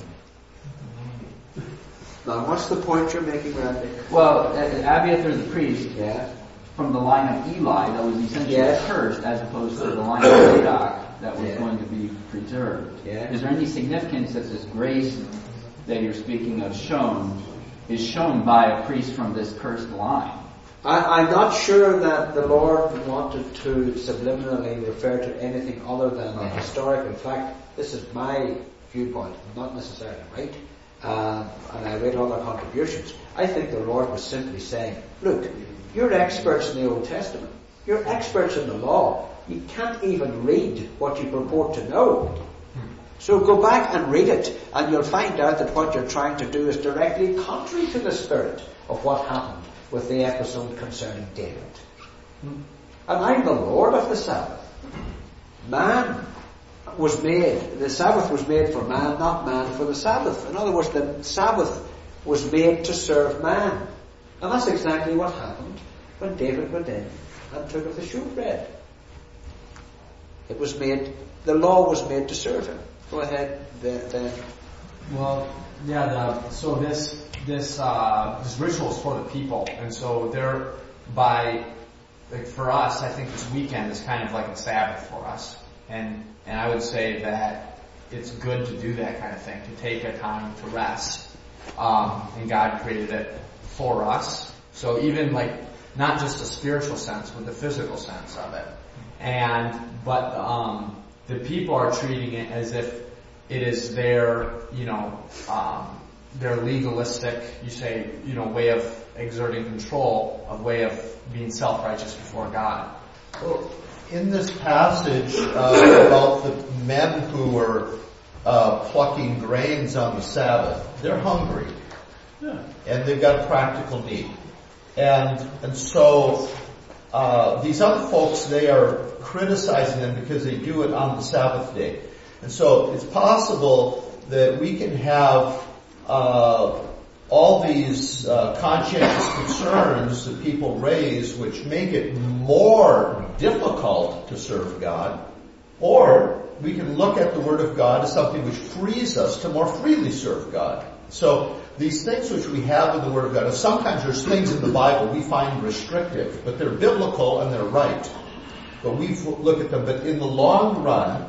Now, what's the point you're making, Randy? Well, Abiathar the priest, from the line of Eli that was essentially cursed, as opposed to the line of Zadok that was going to be preserved. Is there any significance that this grace that you're speaking of is shown by a priest from this cursed line? I'm not sure that the Lord wanted to subliminally refer to anything other than the historical fact. This is my viewpoint, not necessarily right. And I read other contributions. I think the Lord was simply saying, look, you're experts in the Old Testament. You're experts in the law. You can't even read what you purport to know. So go back and read it, and you'll find out that what you're trying to do is directly contrary to the spirit of what happened with the episode concerning David. And I'm the Lord of the Sabbath. Man was made, the Sabbath was made for man, not man for the Sabbath. In other words, the Sabbath was made to serve man. And that's exactly what happened when David went in and took of the shewbread. It was made, the law was made to serve him. Go ahead, Well, so this ritual is for the people, and so for us, I think this weekend is kind of like a Sabbath for us. And I would say that it's good to do that kind of thing, to take a time to rest. And God created it for us. So even not just a spiritual sense, but the physical sense of it. But the people are treating it as if it is their legalistic, way of exerting control, a way of being self-righteous before God. Well, in this passage about the men who were plucking grains on the Sabbath, they're hungry. And they've got a practical need. And so these other folks, they are criticizing them because they do it on the Sabbath day. And so it's possible that we can have all these conscientious concerns that people raise which make it more difficult to serve God, or we can look at the Word of God as something which frees us to more freely serve God. So these things which we have in the Word of God, and sometimes there's things in the Bible we find restrictive, but they're biblical and they're right. But we look at them, but in the long run,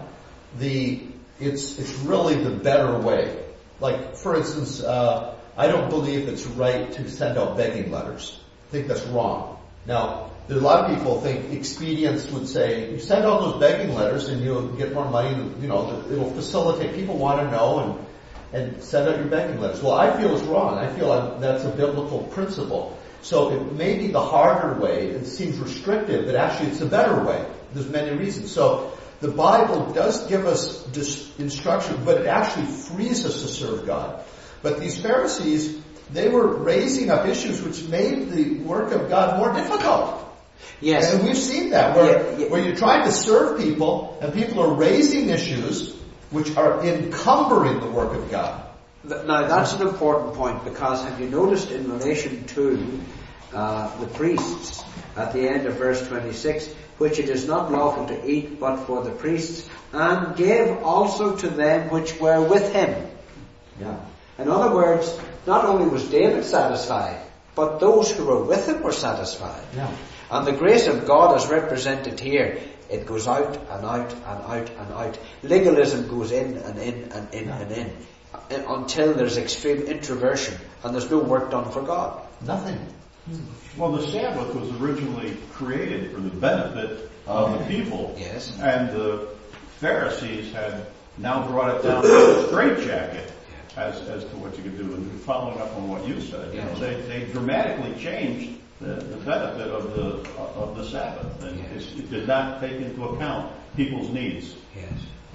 it's really the better way. Like, for instance, I don't believe it's right to send out begging letters. I think that's wrong. Now, there's a lot of people think expedience would say, you send out those begging letters and you'll get more money, it'll facilitate. People want to know and send out your begging letters. Well, I feel it's wrong. I feel that's a biblical principle. So it may be the harder way. It seems restrictive, but actually it's a better way. There's many reasons. So the Bible does give us instruction, but it actually frees us to serve God. But these Pharisees, they were raising up issues which made the work of God more difficult. Yes. And we've seen that, where you're trying to serve people, and people are raising issues which are encumbering the work of God. Now, that's an important point, because have you noticed in relation to the priests, at the end of verse 26, which it is not lawful to eat but for the priests, and gave also to them which were with him. Yeah. In other words, not only was David satisfied, but those who were with him were satisfied. Yeah. And the grace of God is represented here. It goes out and out and out and out. Legalism goes in and in and in and in, until there's extreme introversion and there's no work done for God. Nothing. Well, the Sabbath was originally created for the benefit of the people. Yes. And the Pharisees had now brought it down to a straitjacket as to what you could do. And following up on what you said, they dramatically changed the benefit of the Sabbath. And it did not take into account people's needs. Yes.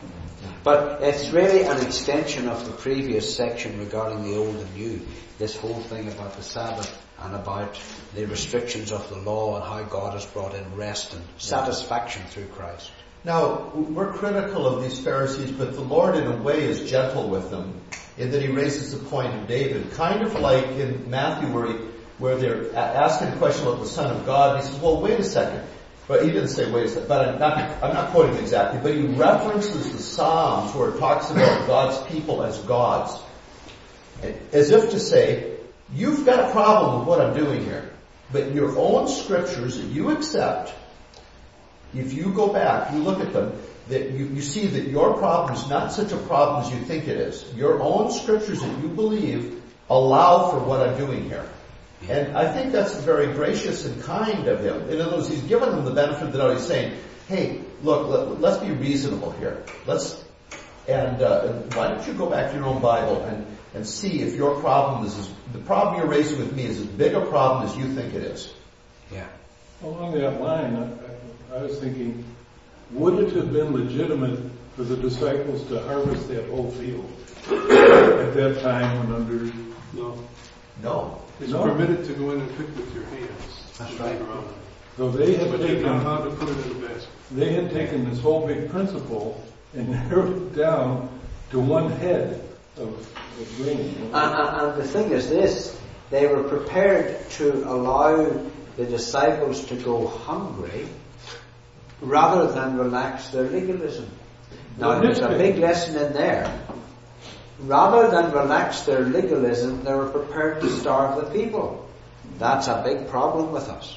But it's really an extension of the previous section regarding the old and new. This whole thing about the Sabbath and about the restrictions of the law and how God has brought in rest and satisfaction through Christ. Now, we're critical of these Pharisees, but the Lord in a way is gentle with them in that he raises the point of David, kind of like in Matthew where they're asking a question about the Son of God. And he says, well, wait a second. But he didn't say, wait a second, but I'm not quoting exactly, but he references the Psalms where it talks about God's people as gods. As if to say, you've got a problem with what I'm doing here, but your own scriptures that you accept, if you go back, you look at them, that you see that your problem is not such a problem as you think it is. Your own scriptures that you believe allow for what I'm doing here. And I think that's very gracious and kind of him. In other words, he's given them the benefit of the doubt. He's saying, hey, look, let's be reasonable here. And why don't you go back to your own Bible and see if your problem the problem you're raising with me is as big a problem as you think it is. Yeah. Along that line, I was thinking, would it have been legitimate for the disciples to harvest that whole field at that time when under law? No. It's permitted to go in and pick with your hands. That's right. So they had taken how to put it in the basket. They had taken this whole big principle and narrowed it down to one head of grain. And the thing is this, they were prepared to allow the disciples to go hungry rather than relax their legalism. Now there's a big lesson in there. Rather than relax their legalism, they were prepared to starve the people. That's a big problem with us.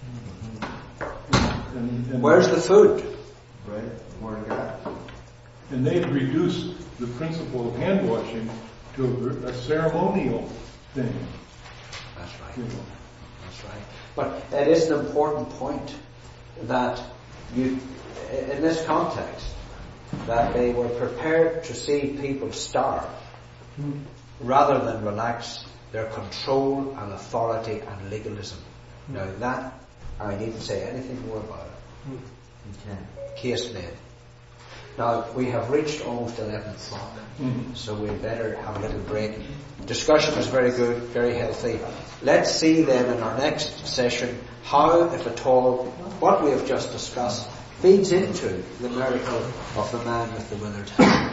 Where's the food? Right, Word of God. And they had reduced the principle of hand washing to a ceremonial thing. That's right. That's right. But it is an important point that in this context, that they were prepared to see people starve rather than relax their control and authority and legalism. Now that, I needn't say anything more about it. Okay. Case made. Now we have reached almost 11 o'clock, so we better have a little break. Discussion was very good, very healthy. Let's see then in our next session how, if at all, what we have just discussed feeds into the miracle of the man with the withered hand.